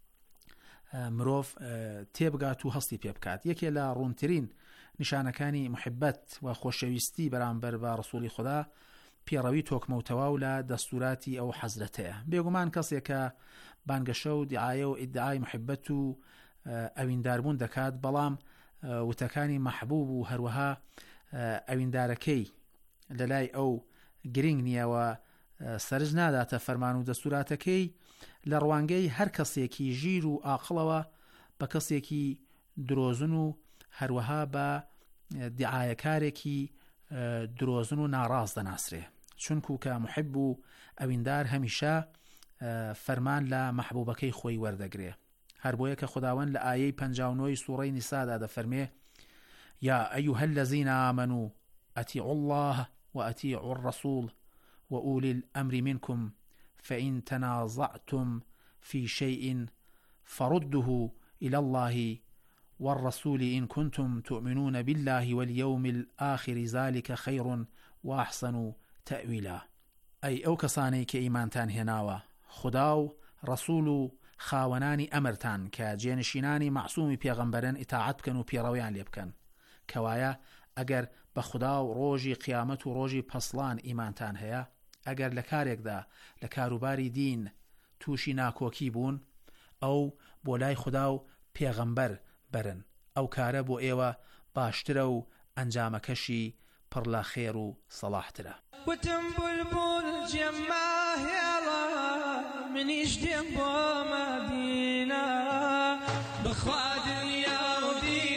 Speaker 6: مرۆڤ تێبگات و هەستی پێ بکات. یەکێ لە ڕوونترین نیشانەکانی محبەت و خۆشەویستی بەرامبەر بە ڕسوولی خوددا پێڕەوی تۆکمەوتەوا و لە دەستوراتی ئەو حەزرەتەیە. بێگومان کەسێک کە بانگەشە و دیعایە و ئیدعای محبەت و ئەوینداربوون دەکات، بەڵام وتەکانی مەحبوب و هەروەها ئەویندارەکەی لە لای ئەو گرنگ نییەوە سەرج ناداتە فەرمان و دەستوراتەکەی لە ڕوانگەی هەر کەسێکی ژیر و ئاقڵەوە بە کەسێکی درۆزن و هەروەها بە دیعایەکارێکی درۆزن و ناڕاست دەناسرێ، چونکو کە محب و ئەویندار هەمیشە فەرمان لە مەحبوبەکەی خۆی وەردەگرێ. هەر بۆیە کە خوداوەند لە ئایەی پەنجاو و نۆی سوورەی نیسادا دەفەرمێ: یا ئەیها الذین آمنوا ئەطیعوا الله وأطیعوا الرسول وأولي الأمر منكم فإن تنازعتم في شيء فرده إلى الله والرسول إن كنتم تؤمنون بالله واليوم الآخر ذلك خير وأحسن تأويلا. أي ئەو کەسانەی کە ئیمانتان هێناوە خدا و ڕەسوول و خاوەنانی ئەمرتان کە جێنشینانی مەعسوومی پێغەمبەرن ئیتاعەت بکەن و پیڕەویان لێ بکەن، کەوایە ئەگەر بە خدا و ڕۆژی قیامەت و ڕۆژی پەسڵان ئیمانتان هەیە، ئەگەر لە کارێکدا لە کاروباری دین تووشی ناکۆکی بوون، ئەو بۆ لای خدا و پێغەمبەر بەرن، ئەو کارە بۆ ئێوە باشترە و ئەنجامەکەشی پڕ لە خێر و سەڵاحترە.
Speaker 7: وتم بولبول جەمما هێڵە منیش دێم بۆ مەدینە، بەخوا دنیا و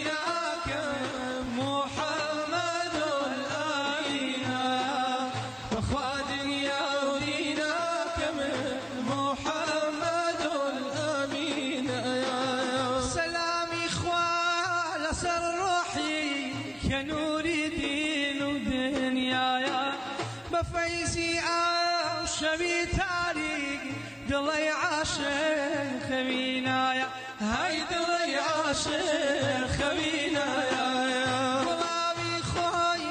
Speaker 7: دیناکەم موحەممەد الئەمینە، بەخوا دنیا و دیناکەم موحەممەد الئەمینە. سەلامی خوا لەسەر ڕۆحی کە نووری دین و دنیایە، بەفەیزی ئەو شەوی تاریک دڵی عاشق خەوینایە، هەی دڵی عاشق خەوینایە. وڵامی خۆی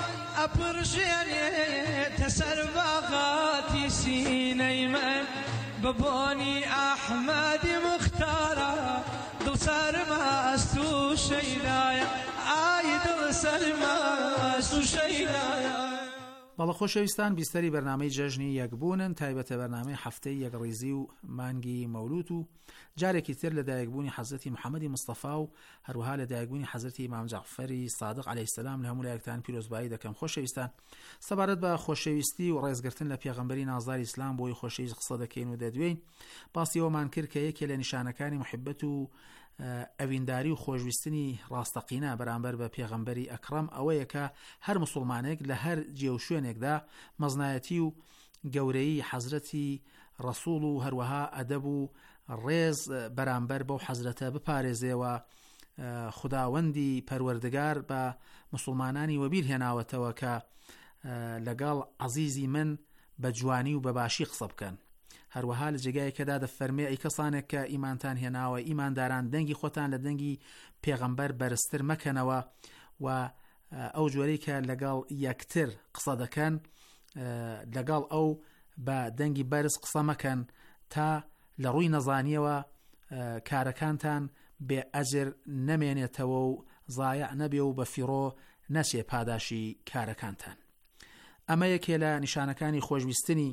Speaker 7: ئەپڕژێنێتە سەر باغاتی سینەی من، بە بۆنی ئەحمەدی مختارە دڵ سەرمەست و شەیدایە، ئای دڵ سەرمەست و شەیدایە.
Speaker 6: بەڵە خۆشەویستان، بیستەری بەرنامەی جەژنی یەکبوونن، تایبەتە بەرنامەی هەفتەی یەکڕیزی و مانگی مەولود و جارێکی تر لە دایکبوونی حەزرەتی محەممەدی مستەفا و هەروەها لە دایکبوونی حەزرەتی ئیمام جەعفەری صادق عەلەیهی سەلام لە هەموو لایەکتان پیرۆزبایی دەکەم. خۆشەویستان، سەبارەت بە خۆشەویستی و ڕێزگرتن لە پێغەمبەری نازداری ئیسلام بۆی خۆشەویست قسە دەکەین و دەدوێین. باسی ئەومان کرد کە یەکێ لە نیشانەکانی محبەت و ئەوینداری و خۆشویستنی ڕاستەقینە بەرامبەر بە پێغەمبەری ئەکرەم ئەوەیە کە هەر مسلمانێک لە هەر جێ و شوێنێکدا مەزنایەتی و گەورەی حەزرەتی ڕەسوول و هەروەها ئەدەب و ڕێز بەرامبەر بەو حەزرەتە بپارێزێەوە. خداوەندی پەروەردگار بە مسلمانانی وەبیر هێناوەتەوە کە لەگەڵ عەزیزی من بە جوانی و بەباشی قسە بکەن. هەروەها لە جێگایەکەدا دەفەرمێ ئەی کەسانێک کە ئیمانتان هێناوە، ئیمانداران، دەنگی خۆتان لە دەنگی پێغەمبەر بەرزتر مەکەنەوە و ئەو جۆرەی کە لەگەڵ یەکتر قسە دەکەن لەگەڵ ئەو بە دەنگی بەرز قسە مەکەن تا لە ڕووی نەزانیەوە کارەکانتان بێ ئەجر نەمێنێتەوە و زایع نەبێ و بە فیڕۆ نەچێ پاداشی کارەکانتان. ئەمە یەکێ لە نیشانەکانی خۆشویستنی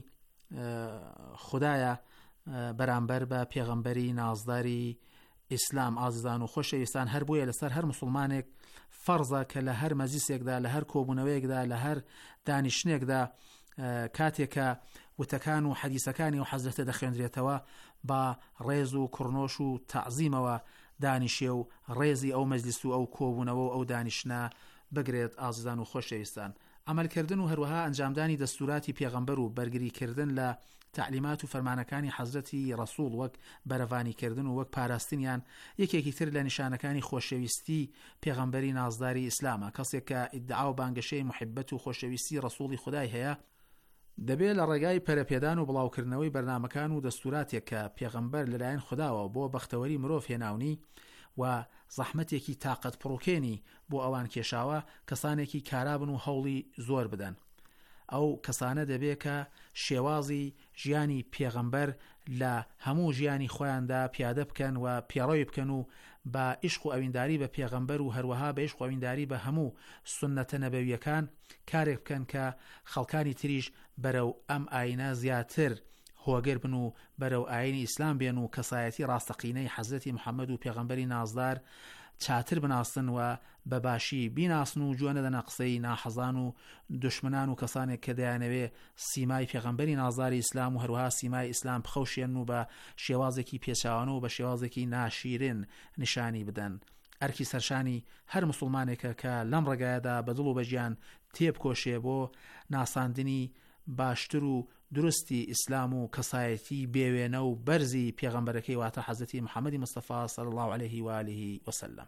Speaker 6: خدایە بەرامبەر بە پێغەمبەری نازداری ئیسلام. ئازیزان و خۆشەویستان، هەر بۆیە لەسەر هەر مسلمانێک فەرزە کە لە هەر مەجلیسێکدا، لە هەر کۆبوونەوەیەکدا، لە هەر دانیشتنێکدا کاتێکە وتەکان و حەدیسەکانی و حەزرەتە دەخوێندرێتەوە بە ڕێز و کوڕنۆش و تەعزیمەوە دانیشێ و ڕێزی ئەو مەجلیس و ئەو کۆبوونەوە و ئەو دانیشتە بگرێت. ئازیزان و خۆشەویستان، عملکردن و هەروەها ئەنجامدانی دەستوراتی پێغەمبەر و بەرگریکردن لە تعلیمات و فەرمانەکانی حەزرەتی ڕەسوول وەک بەرەڤانیکردن و وەک پاراستنیان یەکێکی تر لە نیشانەکانی خۆشەویستی پێغەمبەری نازداری ئیسلامە. کەسێک کە ئیدعا و بانگەشەی محبەت و خۆشەویستی ڕەسووڵی خودای هەیە دەبێت لە ڕێگای پەرەپێدان و بڵاوکردنەوەی بەرنامەکان و دەستوراتێک کە پێغەمبەر لەلایەن خوداوە بۆ بەختەوەری مرۆڤ هێناونی و زەحمەتێکی تاقەت پڕوکێنی بۆ ئەوان کێشاوە کەسانێکی کارابن و هەوڵی زۆر بدەن. ئەو کەسانە دەبێت کە شێوازی ژیانی پێغەمبەر لە هەموو ژیانی خۆیاندا پیادە بکەن و پێڕەوی بکەن و بە عیشق و ئەوینداری بە پێغەمبەر و هەروەها بە عیشق و ئەوینداری بە هەموو سونەتە نەبەویەکان کارێک بکەن کە خەڵکانی تریش بەرەو ئەم ئاینە زیاتر هۆگر بن و بەرەو ئاینی ئیسلام بێن و کەسایەتی ڕاستەقینەی حەزرەتی محەممەد و پێغەمبەری نازدار چاتر بناستن و بەباشی بیناسن و جوانە دەنا قسەی ناحەزان و دشمنان و کەسانێک کە دەیانەوێ سیمای پێغەمبەری نازداری ئیسلام و هەروەها سیمای ئیسلام بخەوشێن و بە شێوازێکی پێچاوانە و بە شێوازێکی ناشیرن نیشانی بدەن. ئەرکی سەرشانی هەر موسڵمانێکە کە لەم ڕێگایەدا بەدڵ و بەژیان تێبکۆشێ بۆ ناساندنی باشتر و درستی ئیسلام و کەسایەتی بێوێنە و بەرزی پێغەمبەرەکەی واتە حەزرەتی محەممەدی مستەفا صلی الله عليه و آله وسلم.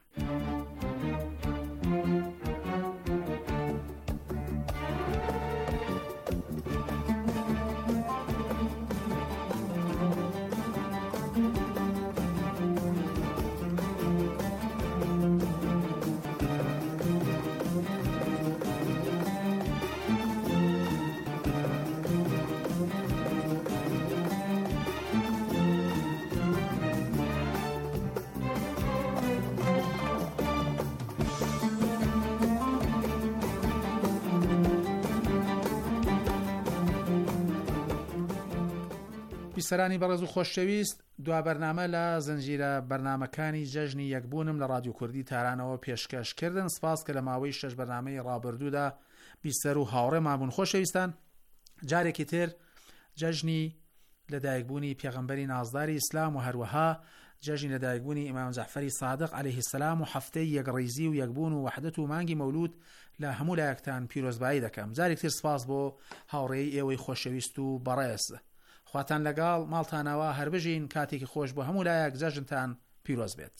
Speaker 6: بیسەرانی بەڕێز و خۆشەویست، دوا بەرنامە لە زنجیرە بەرنامەکانی جەژنی یەکبوونم لە رادیۆ کوردی تارانەوە پێشکەشکردن. سپاس کە لە ماوەی شەش بەرنامەی ڕابردوودا بیسەر و هاوڕێمان بوون. خۆشەویستان، جارێکی تر جەژنی لەدایکبوونی پێغەمبەری نازداری ئیسلام و هەروەها جەژنی لەدایکبوونی ئیمام جەعفەری سادق عەلەیه السلام و هەفتەی یەکڕیزی و یەکبوون و وەحدەت و مانگی مەولود لە هەموو لایەکتان پیرۆزبایی دەکەم. جارێک تر سپاس بۆ هاوڕێی ئێوەی خۆشەویست و بەڕێز. خواتان لەگەڵ ماڵتانەوە هەر بژین. کاتێکی خۆش بۆ هەموو لایەک جەژنتان پیرۆز بێت.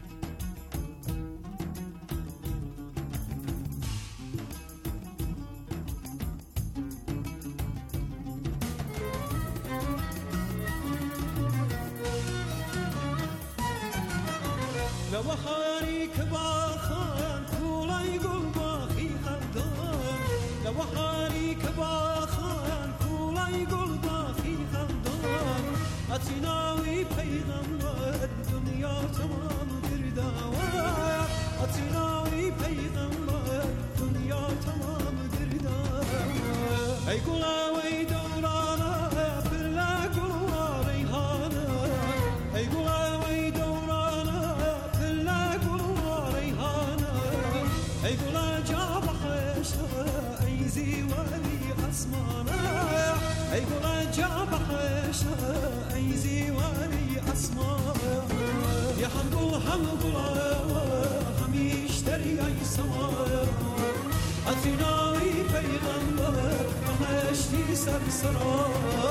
Speaker 7: لوهاری که باخان کولای گل باخی خندان، لوهاری که باخان کولای گل باخی خندان، اتیناوی پیغمبر دنیا تمام درداوار، اتیناوی پیغمبر دنیا تمام درداوار. ای گلاوی دورانا برلا گلوا ریحانا، ای گلاوی دورانا برلا گلوا ریحانا، ای گلا جاب حشا ای زیوانی اسمانا، ای گلا جاب حشا ای زیوانی اسمانا. یا هم گل هم گلا همیش دریای سمایا، اتیناوی پیغمبر بهشتی سرسرا.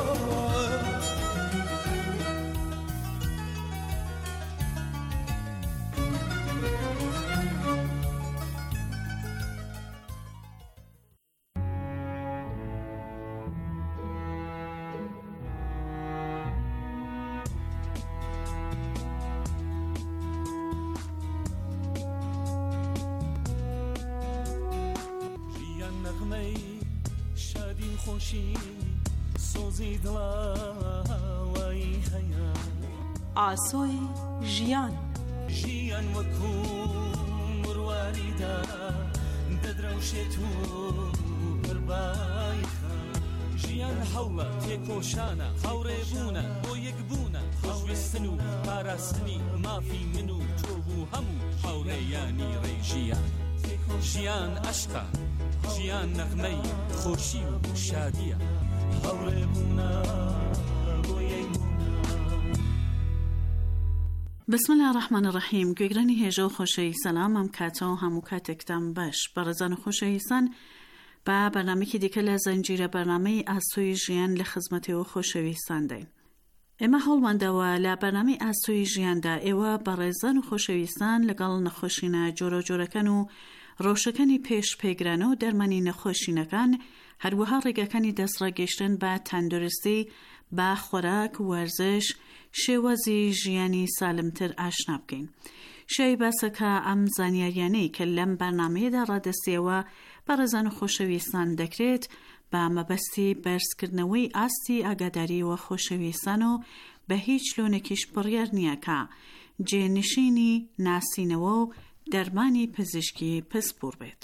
Speaker 1: ئاسۆی ژیان
Speaker 9: ژیان وەکو مروەریدا دەدرەوشێت و پڕبایخە، ژیان هەوڵە تێکۆشانە هاوڕێبوونە بۆ یەکبوونە، خۆشویستن و پاراستنی مافی من و تۆ بوو هەموو هاوڕێیانی ڕێی ژیان. ژیان عەشقە، ژیان نەغمەی خۆشی و شادیە، هاوڕێبوونە بۆ یەکبوونە.
Speaker 10: بسم الله الرحمن الرحیم. گوێگرانی هێژە و خۆشەوی سەلام، ئەم کاتەوە هەموو کاتێکتان باش. بەڕێزان و خۆشەویستان، بە بەرنامەیەکی دیکە لە زەنجیرە بەرنامەی ئاسۆی ژیان لە خزمەتەوە خۆشەویستان دەین. ئێمە هەوڵماندەوە لە بەرنامەی ئاسۆی ژیاندا ئێوە بەڕێزان و خۆشەویستان لەگەڵ نەخۆشینە جۆرە جۆرەکان و ڕۆژەکانی پێش پێگرانە و دەرمانی نەخۆشینەکان، هەروەها ڕێگەکانی دەستڕاگەیشتن بە تەندروستی، با خۆراک، وەرزش، شێوەزی ژیانی سالمتر ئاشنا بکەین. شەی باسەکە ئەم زانیاریانەی کە لەم بەرنامەیەدا ڕادەستیەوە بەڕێزان و خۆشەویستان دەکرێت بە مەبەستی بەرزکردنەوەی ئاستی ئاگاداریەوە خۆشەویستان و بە هیچ لۆنێکیش بڕیار نییە کە جێنشینی ناسینەوە و دەرمانی پزیشکی پسپۆر بێت.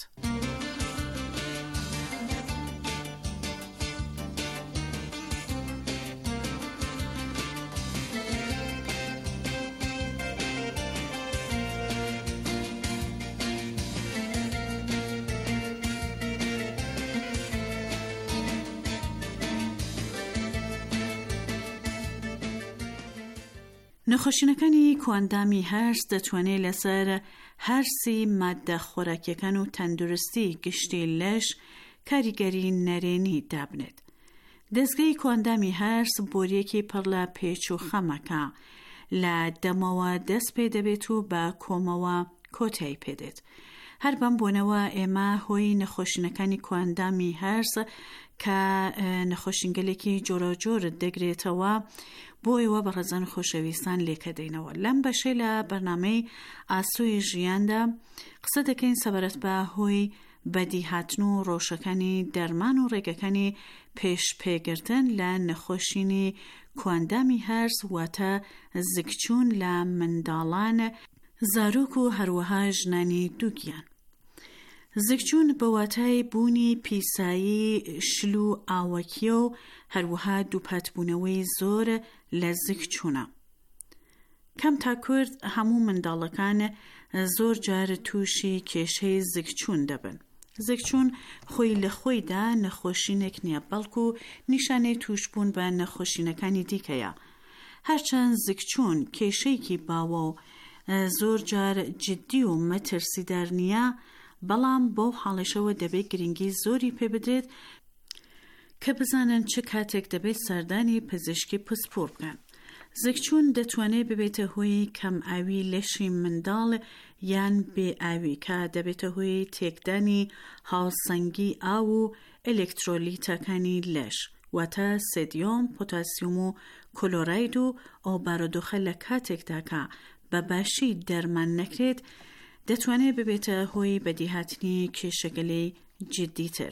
Speaker 10: نەخۆشینەکانی کواندامی هەرس دەتوانێت لەسەر هەرسی مادە خۆراکیەکان و تەندروستی گشتی لەش کاریگەری نەرێنی دابنێت. دەستگای کواندامی هەرس بۆریەکی پڕ لە پێچ و خەمەکە لە دەمەوە دەست پێ دەبێت و بە کۆمەوە کۆتایی پێدێت. هەر بەم بۆنەوە ئێمە هۆی نەخۆشینەکانی کواندامی هەرس کە نەخۆشینگەلێکی جۆرەجۆرت دەگرێتەوە بۆ ئێوە بەڕێزان خۆشەویستان لێکە دەینەوە. لەم بەشەی لە بەرنامەی ئاسووی ژیاندا قسە دەکەین سەبارەت بە هۆی بەدیهاتن و ڕۆژەکانی دەرمان و ڕێگەکانی پێش پێگرتن لە نەخۆشینی کواندامی هەرس واتە زگچوون لە منداڵان، زارۆک و هەروەها ژنانی دووگیان. زگچوون بە واتای بوونی پیسایی، شل و ئاوەکیە و هەروەها دووپاتبوونەوەی زۆر لە زگچوونە. کەم تا کورد هەموو منداڵەکان زۆر جار تووشی کێشەی زگچوون دەبن. زگچوون خۆی لە خۆیدا نەخۆشینێک نییە، بەڵکو نیشانەی تووشبوون بە نەخۆشینەکانی دیکەیە. هەرچەند زگچوون کێشەیەکی باوە و زۆر جار جددی و مەترسیدار نییە، بەڵام بۆ حاڵشەوە دەبێت گرنگی زۆری پێ بدرێت کە بزانن چه کاتێک دەبێت سەردانی پزیشکی پسپۆر بکەن. زگچوون دەتوانێت ببێتە هۆی کەم ئاوی لەشی منداڵ یان بێ ئاوی کە دەبێتە هۆی تێکدانی هاوسەنگی ئاو و ئەلێکترۆلیتەکانی لەش واتە سێدیۆم، پۆتاسیوم و کلۆراید و ئەو بارودۆخە لە کاتێکدا کە بە باشی دەرمان نەکرێت دەتوانێت ببێتە هۆی بەدیهاتنی کێشەگەلەی جددیتر.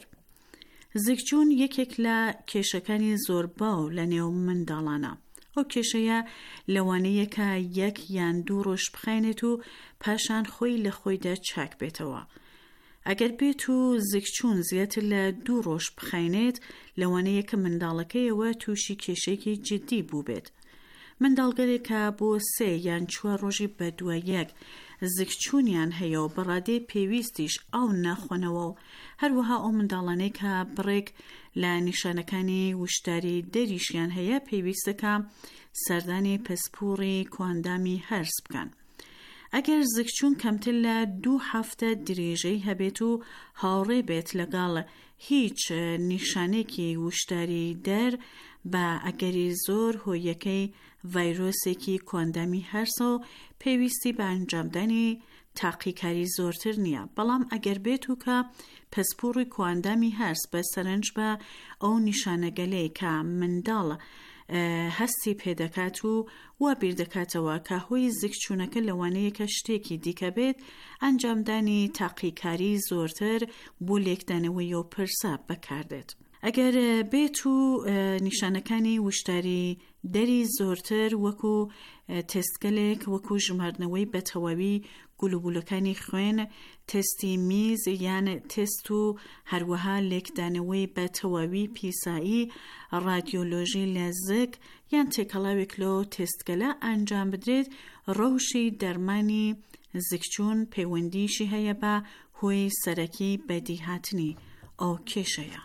Speaker 10: زگچوون یەکێک لە کێشەکانی زۆر باو لە نێو منداڵانە. ئەو کێشەیە لەوانەیە کە یەک یان دوو ڕۆژ بخەینێت و پاشان خۆی لە خۆیدا چاک بێتەوە. ئەگەر بێت و زگچوون زیاتر لە دوو ڕۆژ بخەینێت لەوانەیە کە منداڵەکەیەوە تووشی کێشەیەکی جددی بوو بێت. منداڵگەرێکە بۆ سێ یان چوار ڕۆژی بەدوایەک زگچوونیان هەیە و بەڕادەی پێویستیش ئاو ناخۆنەوە و هەروەها ئەو منداڵانەی کە بڕێک لە نیشانەکانی وشداری دەریشیان هەیە پێویستەکە سەردانی پسپۆڕی کواندامی هەرس بکەن. ئەگەر زگچوون کەمتر لە دوو هەفتە درێژەی هەبێت و هاوڕێ بێت لەگەڵ هیچ نیشانێکی وشداری دەر بە ئەگەری زۆر هۆیەکەی ڤایرۆسێکی کواندامی هەرس و پێویستی بە ئەنجامدانی تاقیکاری زۆرتر نییە. بەڵام ئەگەر بێت و کە پسپۆڕی کواندامی هەرس بە سەرنج بە ئەو نیشانەگەلەی کە منداڵ هەستی پێدەکات و وا بیر دەکاتەوە کە هۆی زگچوونەکە لەوانەیە کە شتێکی دیکە بێت، ئەنجامدانی تاقیکاری زۆرتر بۆ لێکدانەوەی و پرسا بەکاردێت. ئەگەر بێت و نیشانەکانی وشداری دەری زۆرتر وەکو تێستگەلێک وەکو ژمارنەوەی بەتەواوی گولوبولەکانی خوێن، تێستی میز یان تێست و هەروەها لێکدانەوەی بەتەواوی پیسایی، ڕادیۆلۆژی لە زگ یان تێکەڵاوێک لەو تێستگەلە ئەنجام بدرێت، ڕەوشی دەرمانی زگچوون پەیوەندیشی هەیە بە هۆی سەرەکی بەدیهاتنی ئەو کێشەیە.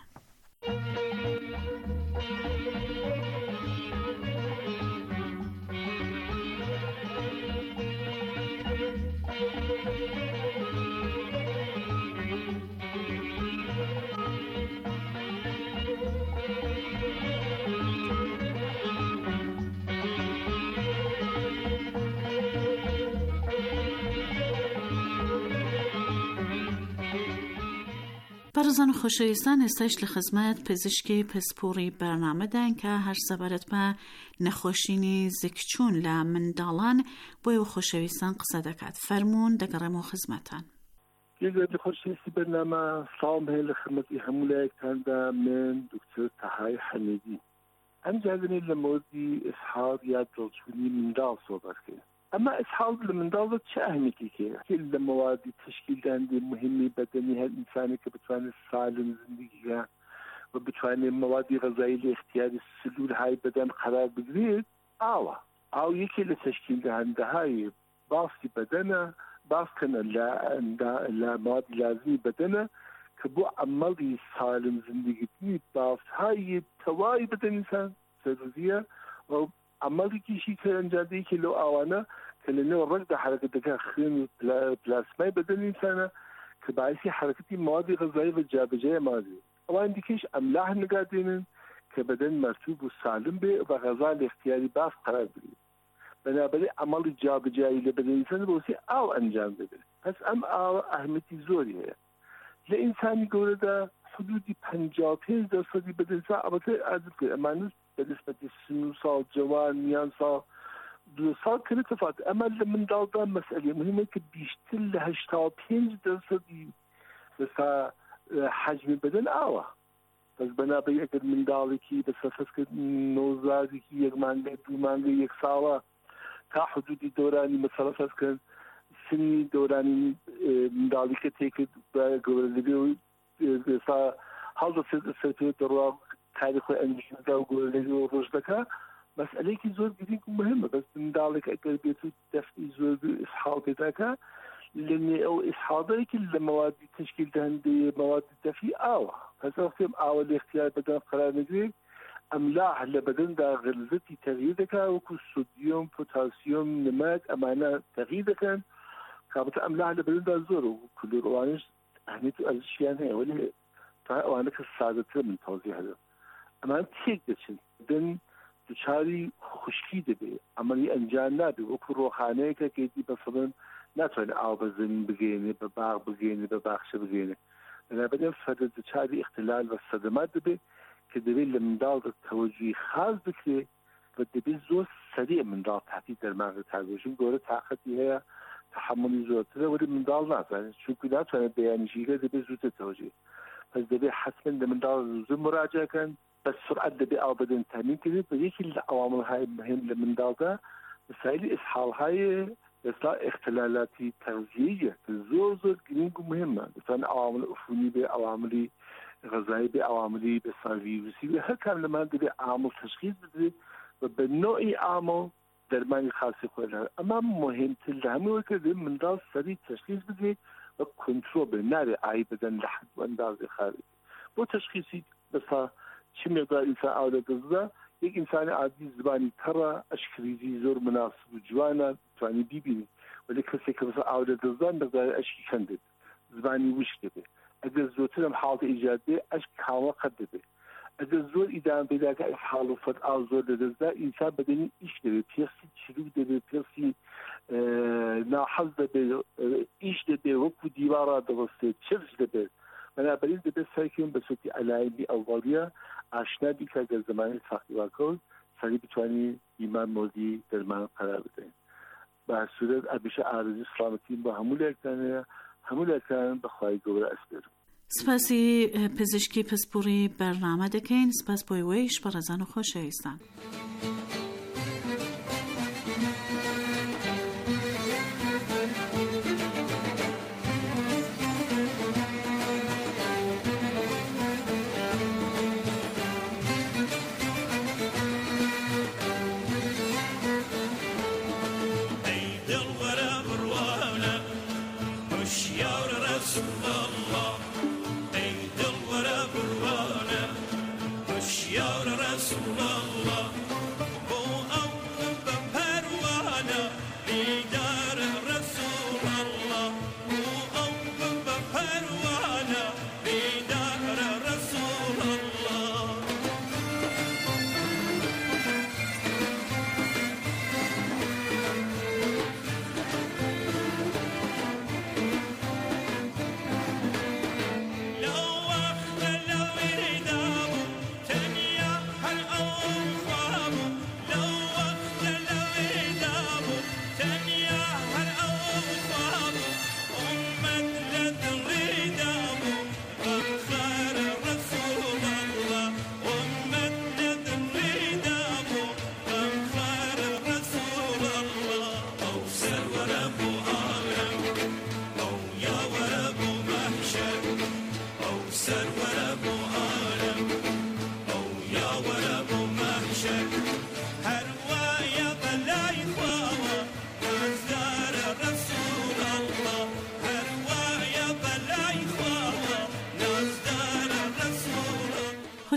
Speaker 10: بەڕێزان و خۆشەویستان، ئێستاش لە خزمەت پزیشکی پسپۆڕی بەرنامەدان کە هەر سەبارەت بە نەخۆشینی زگچوون لە منداڵان بۆ ئێوە خۆشەویستان قسە دەکات. فەرموون دەگەڕێمەوە خزمەتان.
Speaker 11: جزء خۆشەویستی بەرنامە ساڵم هەیە لە خزمەتی هەموو لایەکتاندا. من دکتۆر تەهای حەمیدی. ئەم جادنێت لە مۆردی ئسحاق یا دڵچوونی منداڵ سۆبەتکرد. اما اسحاق المنداڵ چه اهمیتی که کل موادی تشکیل دهنده مهمی بدنی هر انسانی که بتوانه سالم زندگی کنه و بتوانه موادی غذایی لاختیار سلول های بدن قرار بگیرد. آوا او یکی لتشکیل دهنده های باستی بدنه باس کنه ل مواد لازمی بدنه که بو عملی سالم زندگی باس های توای بدن انسان ضروریه و عملێکیشی کە ئەنجادەیەکی لەو ئاوانە کە لەنێوە ڕێکدا حرەکەتەکە خوێن و پلاسمای بەدەنی ئینسانە کە باعثی حرەکەتی موادی غەزایی بە جابەجێ مادی ئەوان دیکەش ئەملاح نگادێنن کە بەدەن مەرتوب و سالم بێ بە غەزا لە اختیاری باس قرار بگرێت بەنابەری عملی جابجایی لە بەدەن ئینسان بۆسی ئاو ئەنجام بدرێت پس ئەم ئاوە ئەهمیەتی زۆری هەیە لە ئینسانی گەورەدا حدودی پەنجا و پێنج دەرسەدی بەدەنسا ئەبەتە ئازب کرد ئەمانش بەنسبەتی سن و ساڵ جوان میان ساڵ دو ساڵ کرد تفات ئەمە لە منداڵدا مەسئلەی مهمە کە بیشتر لە هەشتا و پێنج دەرسەدی بەسا حەجمی بەدەن ئاوە بەس بەنابەری ئەگەر منداڵێکی بە سەرفەزکرد نۆزادێکی یەک مانگە دوو مانگە یەک ساڵە تا حدودی دۆرانی مەسەڵە فەرزکرد سنی دۆرانی منداڵی کە تێکرد بە گەورە لەبێ و ئێستا هەڵدەسێت سەرپێت دەڕوا کاری خۆی ئەنجامدا و گەورە لەبێ و ڕۆژ دەکا مەسئلەیەکی زۆر گرنگ و مهمە بەس منداڵێک ئەگەر بێت و دەفعی زۆر ئیسحاڵ پێداکە لەنێ ئەو ئیسحاڵەیەکی لە مەوادی تشکیل دەهەندەیە مەوادی دەفعی ئاوە پس ئەوختێم ئاوە لە اختیار بەدەن قرار نەگرێت ئەملاح لە بەدەندا غلزەتی تەغییر دەکات وەکو سودیۆم پۆتاسیۆم نمەک ئەمانە تەغییر دەکەن کابتە ئەملاح لە بەدەندا زۆر و کلۆروانش ئەهمیەت و ئەرزشیان هەیە وەلی تا ئەوانە کە سادەترە من تەوزیح هەدەم ئەمان تێک دەچن بەدەن دوچاری خوشکی دەبێت ئەمەی ئەنجام نابێت وەکو ڕۆخانەیەکە کێتی بەفڵن ناتوانێت ئاو بە زەمین بگەێنێ بە باغ بگەێنێ بە باخچە بگەێنێ بەنابەر فەرد دوچاری اختلال بە سەدەمات دەبێت کە دەبێت لە منداڵ تەوەجوی خاص بکرێت و دەبێت زۆر سەریع منداڵ تاقی دەرمانە تاگۆژن گەورە تاقەتی هەیە تحملی زۆرترە وەلی منداڵ ناتوانێت چونکە ناتوانێت بەیانیشیکە دەبێت زووتر تەوەجێ پس دەبێت حتما لە منداڵ زوو مراجعەکەن بە سرعت دەبێت ئاو بەدەن تامین کردێت بە یەکی لە عوامڵهای مهم لە منداڵدا مسائلی ئیسحاڵهای ئێستا اختلالاتی تەغذیەیە کە زۆر زۆر گرنگ و مهمە دەتوانێت عوامل عفونی بێ عواملی غذایی بێ عواملی بەسا ڤیروسی بێ هەر کام لەمان دەبێت عامل تشخیص بدرێت و بە نوعی عامل دەرمانی خاصی خۆی هەر ئەمە مهمتر لە هەمووە کە دەبێت منداڵ سەریع تشخیص بدرێت و کۆنترۆل بێ نارێ ئای بدەن لە حد و ئەندازێ خارج بۆ تشخیصی بەسا چی مقدار ئینسان ئاو دەدەزدا یەک ئینسانی عادی زبانی تەڕە ئەشکریزی زۆر مناسب و جوانە توانی بیبینی ولی کەسێک کە بەسا ئاو دەدەزدا مقدار ئەشکی کەندێت زبانی وشک دەبێت ئەگەر زۆرتر ئەم حاڵتە ئیجاد بێ ئەشک کاوە قەت دەبێت ئەگەر زۆر ئیدام پێداکە حاڵ و فەت ئاو زۆر دەدەزدا ئینسان بەدەنی ئیش دەبێت پێسی چروک دەبێت پێسی ناحەز دەبێت ئیش دەبێت وەکو دیوارە دەبەستێت چرج دەبێت بنابراین دەبێت سایکن بە سوتی علایمی ئەوڵیە ئاشنا بیکە گە زمانی تاقیواکەوت سەری بتوانی بیمار مۆردی دەرمان قرار بدەین بە سوورەت ئەبیشە ئارزی سلامەتی بە هەموو لایەکتان هەیە هەموو لایەکتان بەخوای گەورە ئەسپێرم
Speaker 10: سپاسی پزیشکی پسپوری بەرنامە دەکەین سپاس بۆی وەیش بەڕێزان و خۆشەویستان
Speaker 7: يا رسول الله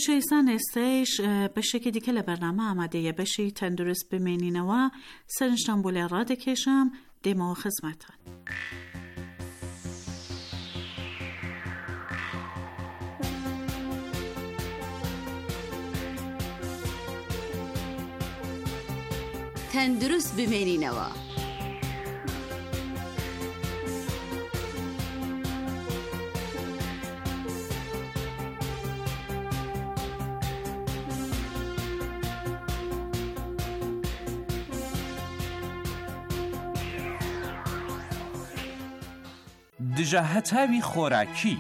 Speaker 10: خۆشەویستان ئێستەیش بەشێکی دیکە لە بەرنامە ئامادەیە بەشی تەندروست بمێنینەوە سەرنجتان بۆ لێ ڕادەکێشم دێمەوە خزمەتان.
Speaker 1: تەندروست بمێنینەوە.
Speaker 4: دژە هەتاوی خۆراکی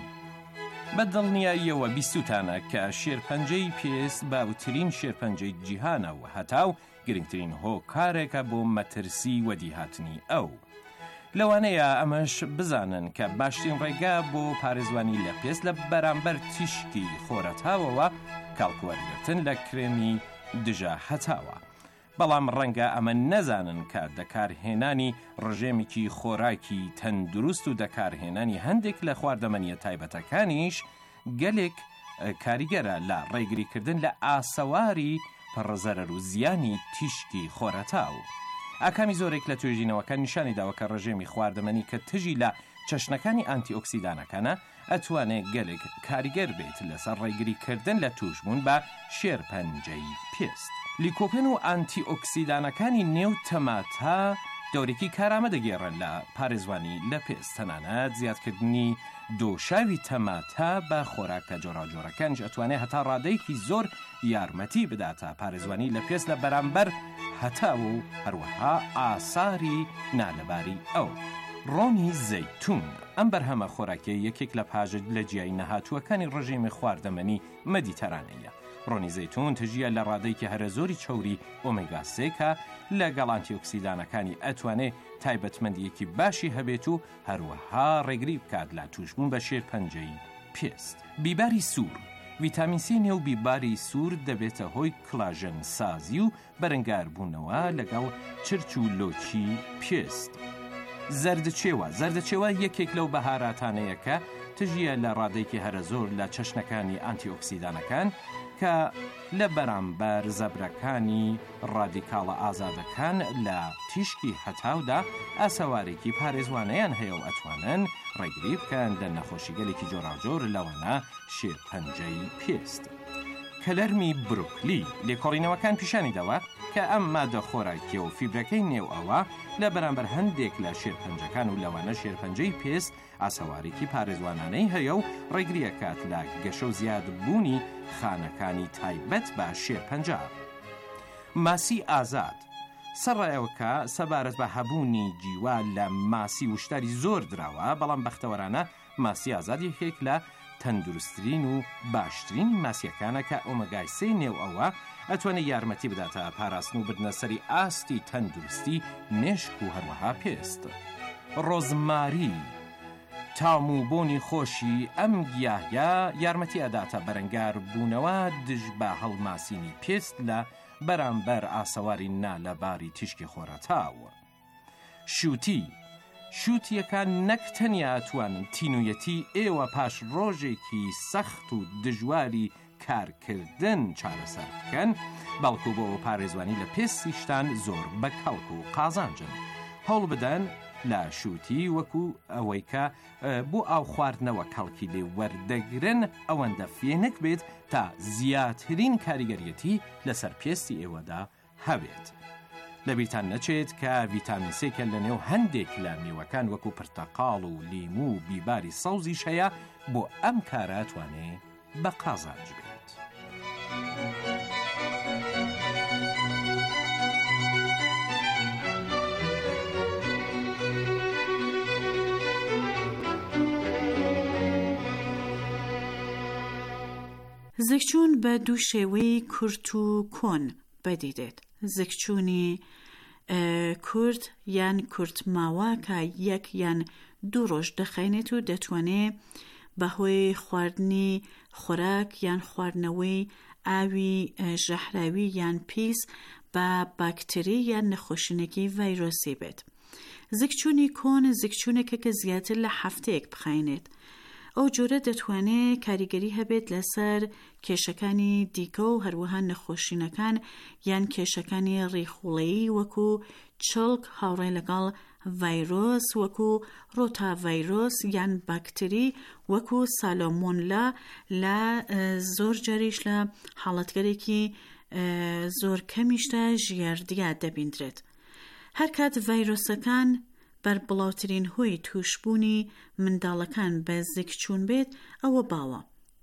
Speaker 4: بە دڵنیاییەوە بیستوتانە کە شێرپەنجەی پێست باوترین شێرپەنجەی جیهانە و هەتاو گرنگترین هۆکارێکە بۆ مەترسی وەدیهاتنی ئەو. لەوانەیە ئەمەش بزانن کە باشترین ڕێگا بۆ پارێزوانی لە پێست لە بەرامبەر تیشکی خۆرەتاوەوە کاڵکوەرگرتن لە کرێمی دژە هەتاوە. بەڵام ڕەنگە ئەمە نەزانن کە دەکارهێنانی ڕژێمێکی خۆراکی تەندروست و دەکارهێنانی هەندێک لە خواردەمەنیە تایبەتەکانیش گەلێک کاریگەرە لە ڕێگریکردن لە ئاسەواری پڕزەرەر و زیانی تیشکی خۆرەتاو. ئاکامی زۆرێک لە توێژینەوەکە نیشانی داوە کە ڕژێمی خواردەمەنی کە تژی لە چەشنەکانی ئانتی ئۆکسیدانەکانە ئەتوانێت گەلێک کاریگەر بێت لەسەر ڕێگریکردن لە توشبوون بە شێرپەنجەی پێست. لیکۆپن و ئانتی ئۆکسیدانەکانی نێو تەماتە دەورێکی کارامە دەگێڕن لە پارێزوانی لە پێست. تەنانەت زیادکردنی دۆشاوی تەماتە بە خۆراکە جۆراجۆرەکانش ئەتوانێت هەتا ڕادەیەکی زۆر یارمەتی بداتە پارێزوانی لە پێست لە بەرامبەر هەتاو و هەروەها ئاساری نالەباری ئەو. ڕۆنی زەیتون ئەم بەرهەمە خۆراکی یەکێک لە پاژە لە جیای نەهاتووەکانی ڕژێمی خواردەمەنی مەدیتەرانەیە. ڕۆنی زەیتون تژیە لە ڕادەیەکی هەرە زۆری چەوری ئۆمێگا سێ کە لەگەڵ ئانتی ئۆکسیدانەکانی ئەتوانێت تایبەتمەندیەکی باشی هەبێت و هەروەها ڕێگری بکات لە توشبوون بە شێرپەنجەی پێست. بیباری سوور ڤیتامین سی نێو بیباری سوور دەبێتە هۆی کلاژن سازی و بەرەنگاربوونەوە لەگەڵ چرچ و لۆچی پێست. زەردچێوە زەردچێوە یەکێک لەو بەهاراتانەیە کە تژیە لە ڕادەیەکی هەرە زۆر لە چەشنەکانی ئانتی ئۆکسیدانەکان کە لە بەرامبەر زەبرەکانی ڕادیکاڵە ئازادەکان لە تیشکی هەتاودا ئاسەوارێکی پارێزوانەیان هەیە و ئەتوانن ڕێگری بکەن لە نەخۆشیگەلێکی جۆراوجۆر لەوانە شێرپەنجەی پێست. کەلەرمی بروکلی لێکۆڕینەوەکان پیشانی داوە کە ئەم مادە خۆراکیە و فیبرەکەی نێو ئەوە لە بەرامبەر هەندێک لە شێرپەنجەکان و لەوانە شێرپەنجەی پێست ئاسەوارێکی پارێزوانانەی هەیە و ڕێگریەکات لە گەشە و زیادبوونی خانەکانی تایبەت بە شێرپەنجە. ماسی ئازاد سەرڕایەوەکە سەبارەت بە هەبوونی جیوا لە ماسی وشتاری زۆر دراوە، بەڵام بەختەوەرانە ماسی ئازاد یەکێک لە تەندروستترین و باشترین ماسیەکانە کە ئۆمەگای سێ نێو ئەوە ئەتوانێت یارمەتی بداتە پاراستن و بدنە سەری ئاستی تەندروستی مێشک و هەروەها پێست. ڕۆزماری تام و بۆنی خۆشی ئەم گیاهە یارمەتی ئەداتە بەرەنگار بوونەوە دژ بە هەڵماسینی پێست لە بەرامبەر ئاسەواری نالەباری تیشکی خۆرەتاوە. شووتی شووتیەکان نەک تەنیا ئەتوانن تینویەتی ئێوە پاش ڕۆژێکی سەخت و دژواری کارکردن چارەسەر بکەن، بەڵکو بۆ پارێزوانی لە پێستی شتان زۆر بە کەڵک و قازانجن. هەوڵ بدەن لە شووتی وەکو ئەوەی کە بۆ ئاو خواردنەوە کەڵکی لێ وەردەگرن ئەوەندە فێنک بێت تا زیاترین کاریگەریەتی لەسەر پێستی ئێوەدا هەبێت. لەبیرتان نەچێت کە ڤیتامین سێکە لە نێو هەندێک لە میوەکان وەکو پرتەقاڵ و لیمو و بیباری سەوزیش هەیە بۆ ئەم کارە توانێت بە قازانج بێت.
Speaker 10: زێکچوون بە دوو شێوەی کورت و کۆن بەدیدێت. زێکچوونی کورت یان کورت ماوە کە یەک یان دوو ڕۆژ دەخەینێت و دەتوانێت بەهۆی خواردنی خۆراک یان خواردنەوەی ئاوی ژەهراوی یان پیس بە باکتری یان نەخۆشینەکی ڤایرۆسی بێت. زێکچوونی کۆن زێکچوونێکە کە زیاتر لە هەفتەیەک بخەینێت. ئەو جۆرە دەتوانێت کاریگەری هەبێت لەسەر کێشەکانی دیکە و هەروەها نەخۆشینەکان یان کێشەکانی ڕێخوڵەیی وەکو چڵک هاوڕێ لەگەڵ ڤایرۆس وەکو ڕۆتا ڤایرۆس یان باکتری وەکو سالۆمۆنلا لە زۆر جاریش لە حاڵەتگەرێکی زۆر کەمیشدا ژیاردیا دەبیندرێت. هەر کات ڤایرۆسەکان بەر بڵاوترین هۆی توشبوونی منداڵەکان بە زیکچوون بێت ئەوە باوە.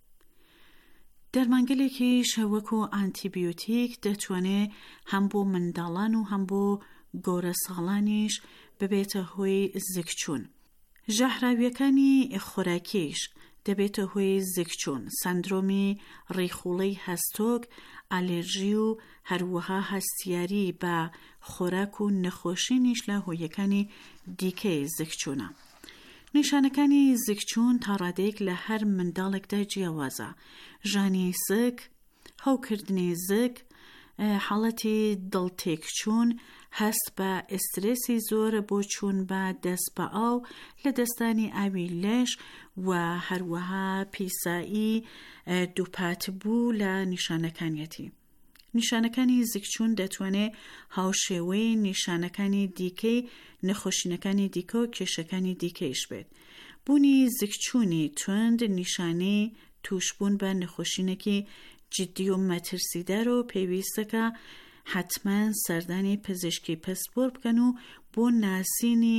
Speaker 10: دەرمانگەلێکی شەوەکو ئانتیبیۆتیک دەتوانێت هەم بۆ منداڵان و هەم بۆ گۆرە ساڵانیش ببێتە هۆی زیکچوون. ژەهراویەکانی خۆراکیش دەبێتە هۆی زیکچوون، سەندرۆمی ڕێخوڵەی هەستۆک، ئالێرژی و هەروەها هەستیاری بە خۆراک و نەخۆشینیش لە هۆیەکانی دیکەی زیکچوونە. نیشانەکانی زیکچوون تا ڕادەیەک لە هەر منداڵێکدا جیاوازە: ژانی زک، هەوکردنی زک، حاڵەتی دڵتێکچوون، هەست بە ئسترێسی زۆر بۆ چوون بە دەست بە ئاو لە دەستانی ئاوی لەش و هەروەها پیسایی دووپاتبوو لە نیشانەکانیەتی. نیشانەکانی زیکچوون دەتوانێت هاوشێوەی نیشانەکانی دیکەی نەخۆشینەکانی دیکە و کێشەکانی دیکەیش بێت. بوونی زیکچوونی توند نیشانەی توشبوون بە نەخۆشینێکی جدی و مەترسیدار و پێویستەکە حتما سەردانی پزیشکی پسپۆر بکەن و بۆ ناسینی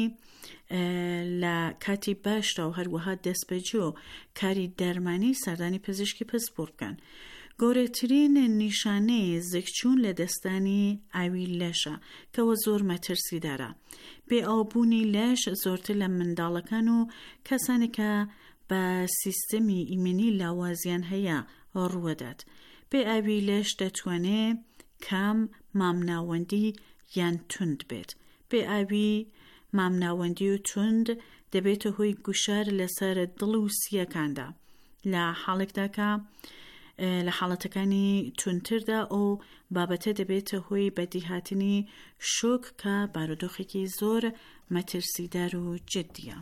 Speaker 10: لە کاتی باشدا و هەروەها دەستبەجێ و کاری دەرمانی سەردانی پزیشکی پسپۆر بکەن. گەورەترین نیشانەی زیکچوون لە دەستانی ئاوی لەشە کەوە زۆر مەترسیدارە. بێ ئاوبوونی لەش زۆرتر لە منداڵەکان و کەسانی کە بە سیستەمی ئیمنی لاوازیان هەیە ڕوەدات. بێ ئاوی لەش دەتوانێت کام مامناوەندی یان توند بێت. بێ ئاوی مامناوەندی و توند دەبێتە هۆی گوشار لەسەر دڵ و سیەکاندا. لە حاڵێکدا کە لە حاڵەتەکانی تونتردا ئەو بابەتە دەبێتە هۆی بەدیهاتنی شۆک کە بارودۆخێکی زۆر مەترسیدار و جدیە.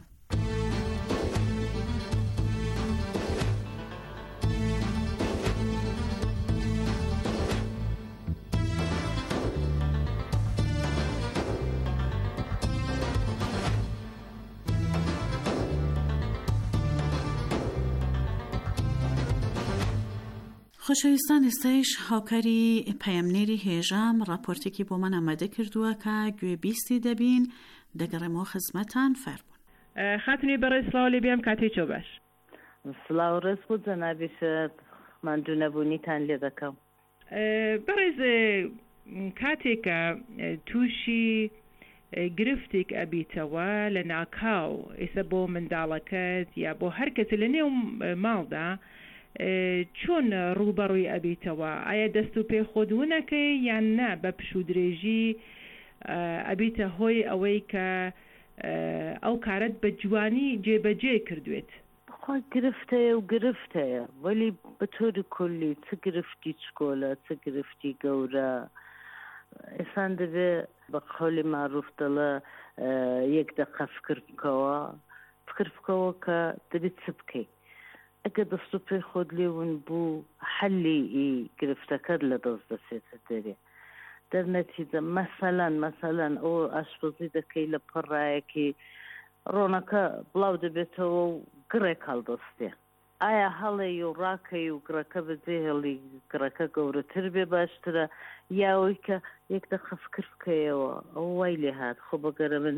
Speaker 10: خۆشەویستان، ئێستایش هاوکاری پەیامنێری هێژام راپۆرتێکی بۆ من ئامادە کردووە کە گوێبیستی دەبین. دەگەڕێمەوە خزمەتان. فەرموون.
Speaker 12: خاتونی بەڕێز سڵاو لێ بێم، کاتێک چۆ باش.
Speaker 13: سڵاو ڕێز بوو جەنابیشت، ماندوو نەبوونیتان لێ دەکەم.
Speaker 12: بەڕێز کاتێکە تووشی گرفتێک ئەبیتەوە لە ناکاو ئێستا بۆ منداڵەکەت یا بۆ هەر کەس لە نێو ماڵدا چۆن ڕوبەڕووی ئەبیتەوە؟ ئایا دەست و پێ خۆدوونەکەی یان نا بە پشودرێژی ئەبیتە هۆی ئەوەی کە ئەو کارت بە جوانی جێبەجێ کردوێت؟
Speaker 13: خۆ گرفتەیە و گرفتەیە، وەلی بە تۆری کولی چ گرفتی چکۆلە چ گرفتی گەورە ئێسان دەبێ بە قەولی معروف دەڵە یەک دەقە فکر بکەوە فکر بکەوە کە دەبێت چ بکەیت. ئەگە دەست و پێ خۆت لێون بوو حەلی گرفتەکەت لە دەست دەسێتە دەرێ. دەرنەتیجە مەسەلەن مەسەلەن ئەو ئاشپەزی دەکەی لە پەڕایەکی ڕۆنەکە بڵاو دەبێتەوە و گڕێک هەڵدەستێ. ئایا هەڵێ و ڕاکەی و گڕەکە بەجێ هێڵی گڕەکە گەورەتر بێ باشترە یاوەی کە یەک دەقە فکر بکەیەوە ئەو وای لێ هات خۆ بەگەرە من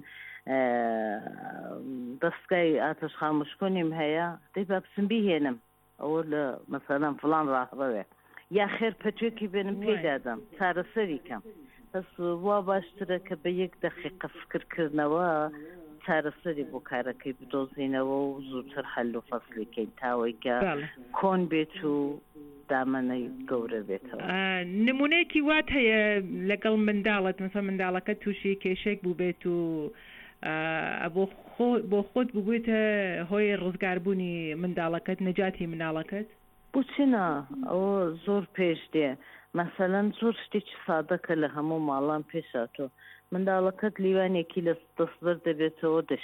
Speaker 13: دەستگای ئاتش خاموشکۆنیم هەیە دەی با بچم بیهێنم ئەوە لە مەسەلەن فڵان ڕاهڕەوێ یا خێر پەتوێکی بێنم پێدادەم چارەسەری کەم. بەس وا باشترە کە بە یەک دەقیقە فکرکردنەوە چارەسەری بۆ کارەکەی بدۆزینەوە و زووتر حەل و فەسلیکەین تاوەی کە کۆن بێت و دامەنەی گەورە بێتەوە.
Speaker 12: نمونەیەکی وات هەیە لەگەڵ منداڵت مثلا منداڵەکە تووشی کێشێک بوو بێت و بۆ خۆت ببوویتە هۆی ڕزگاربوونی منداڵەکەت نەجاتی مناڵەکەت؟
Speaker 13: بچینە ئەوە زۆر پێش دێ. مەسەلەن زۆر شتێکی سادەکە لە هەموو ماڵان پێشاتۆ منداڵەکەت لیوانێکی لە دەستبەر دەبێتەوە دەش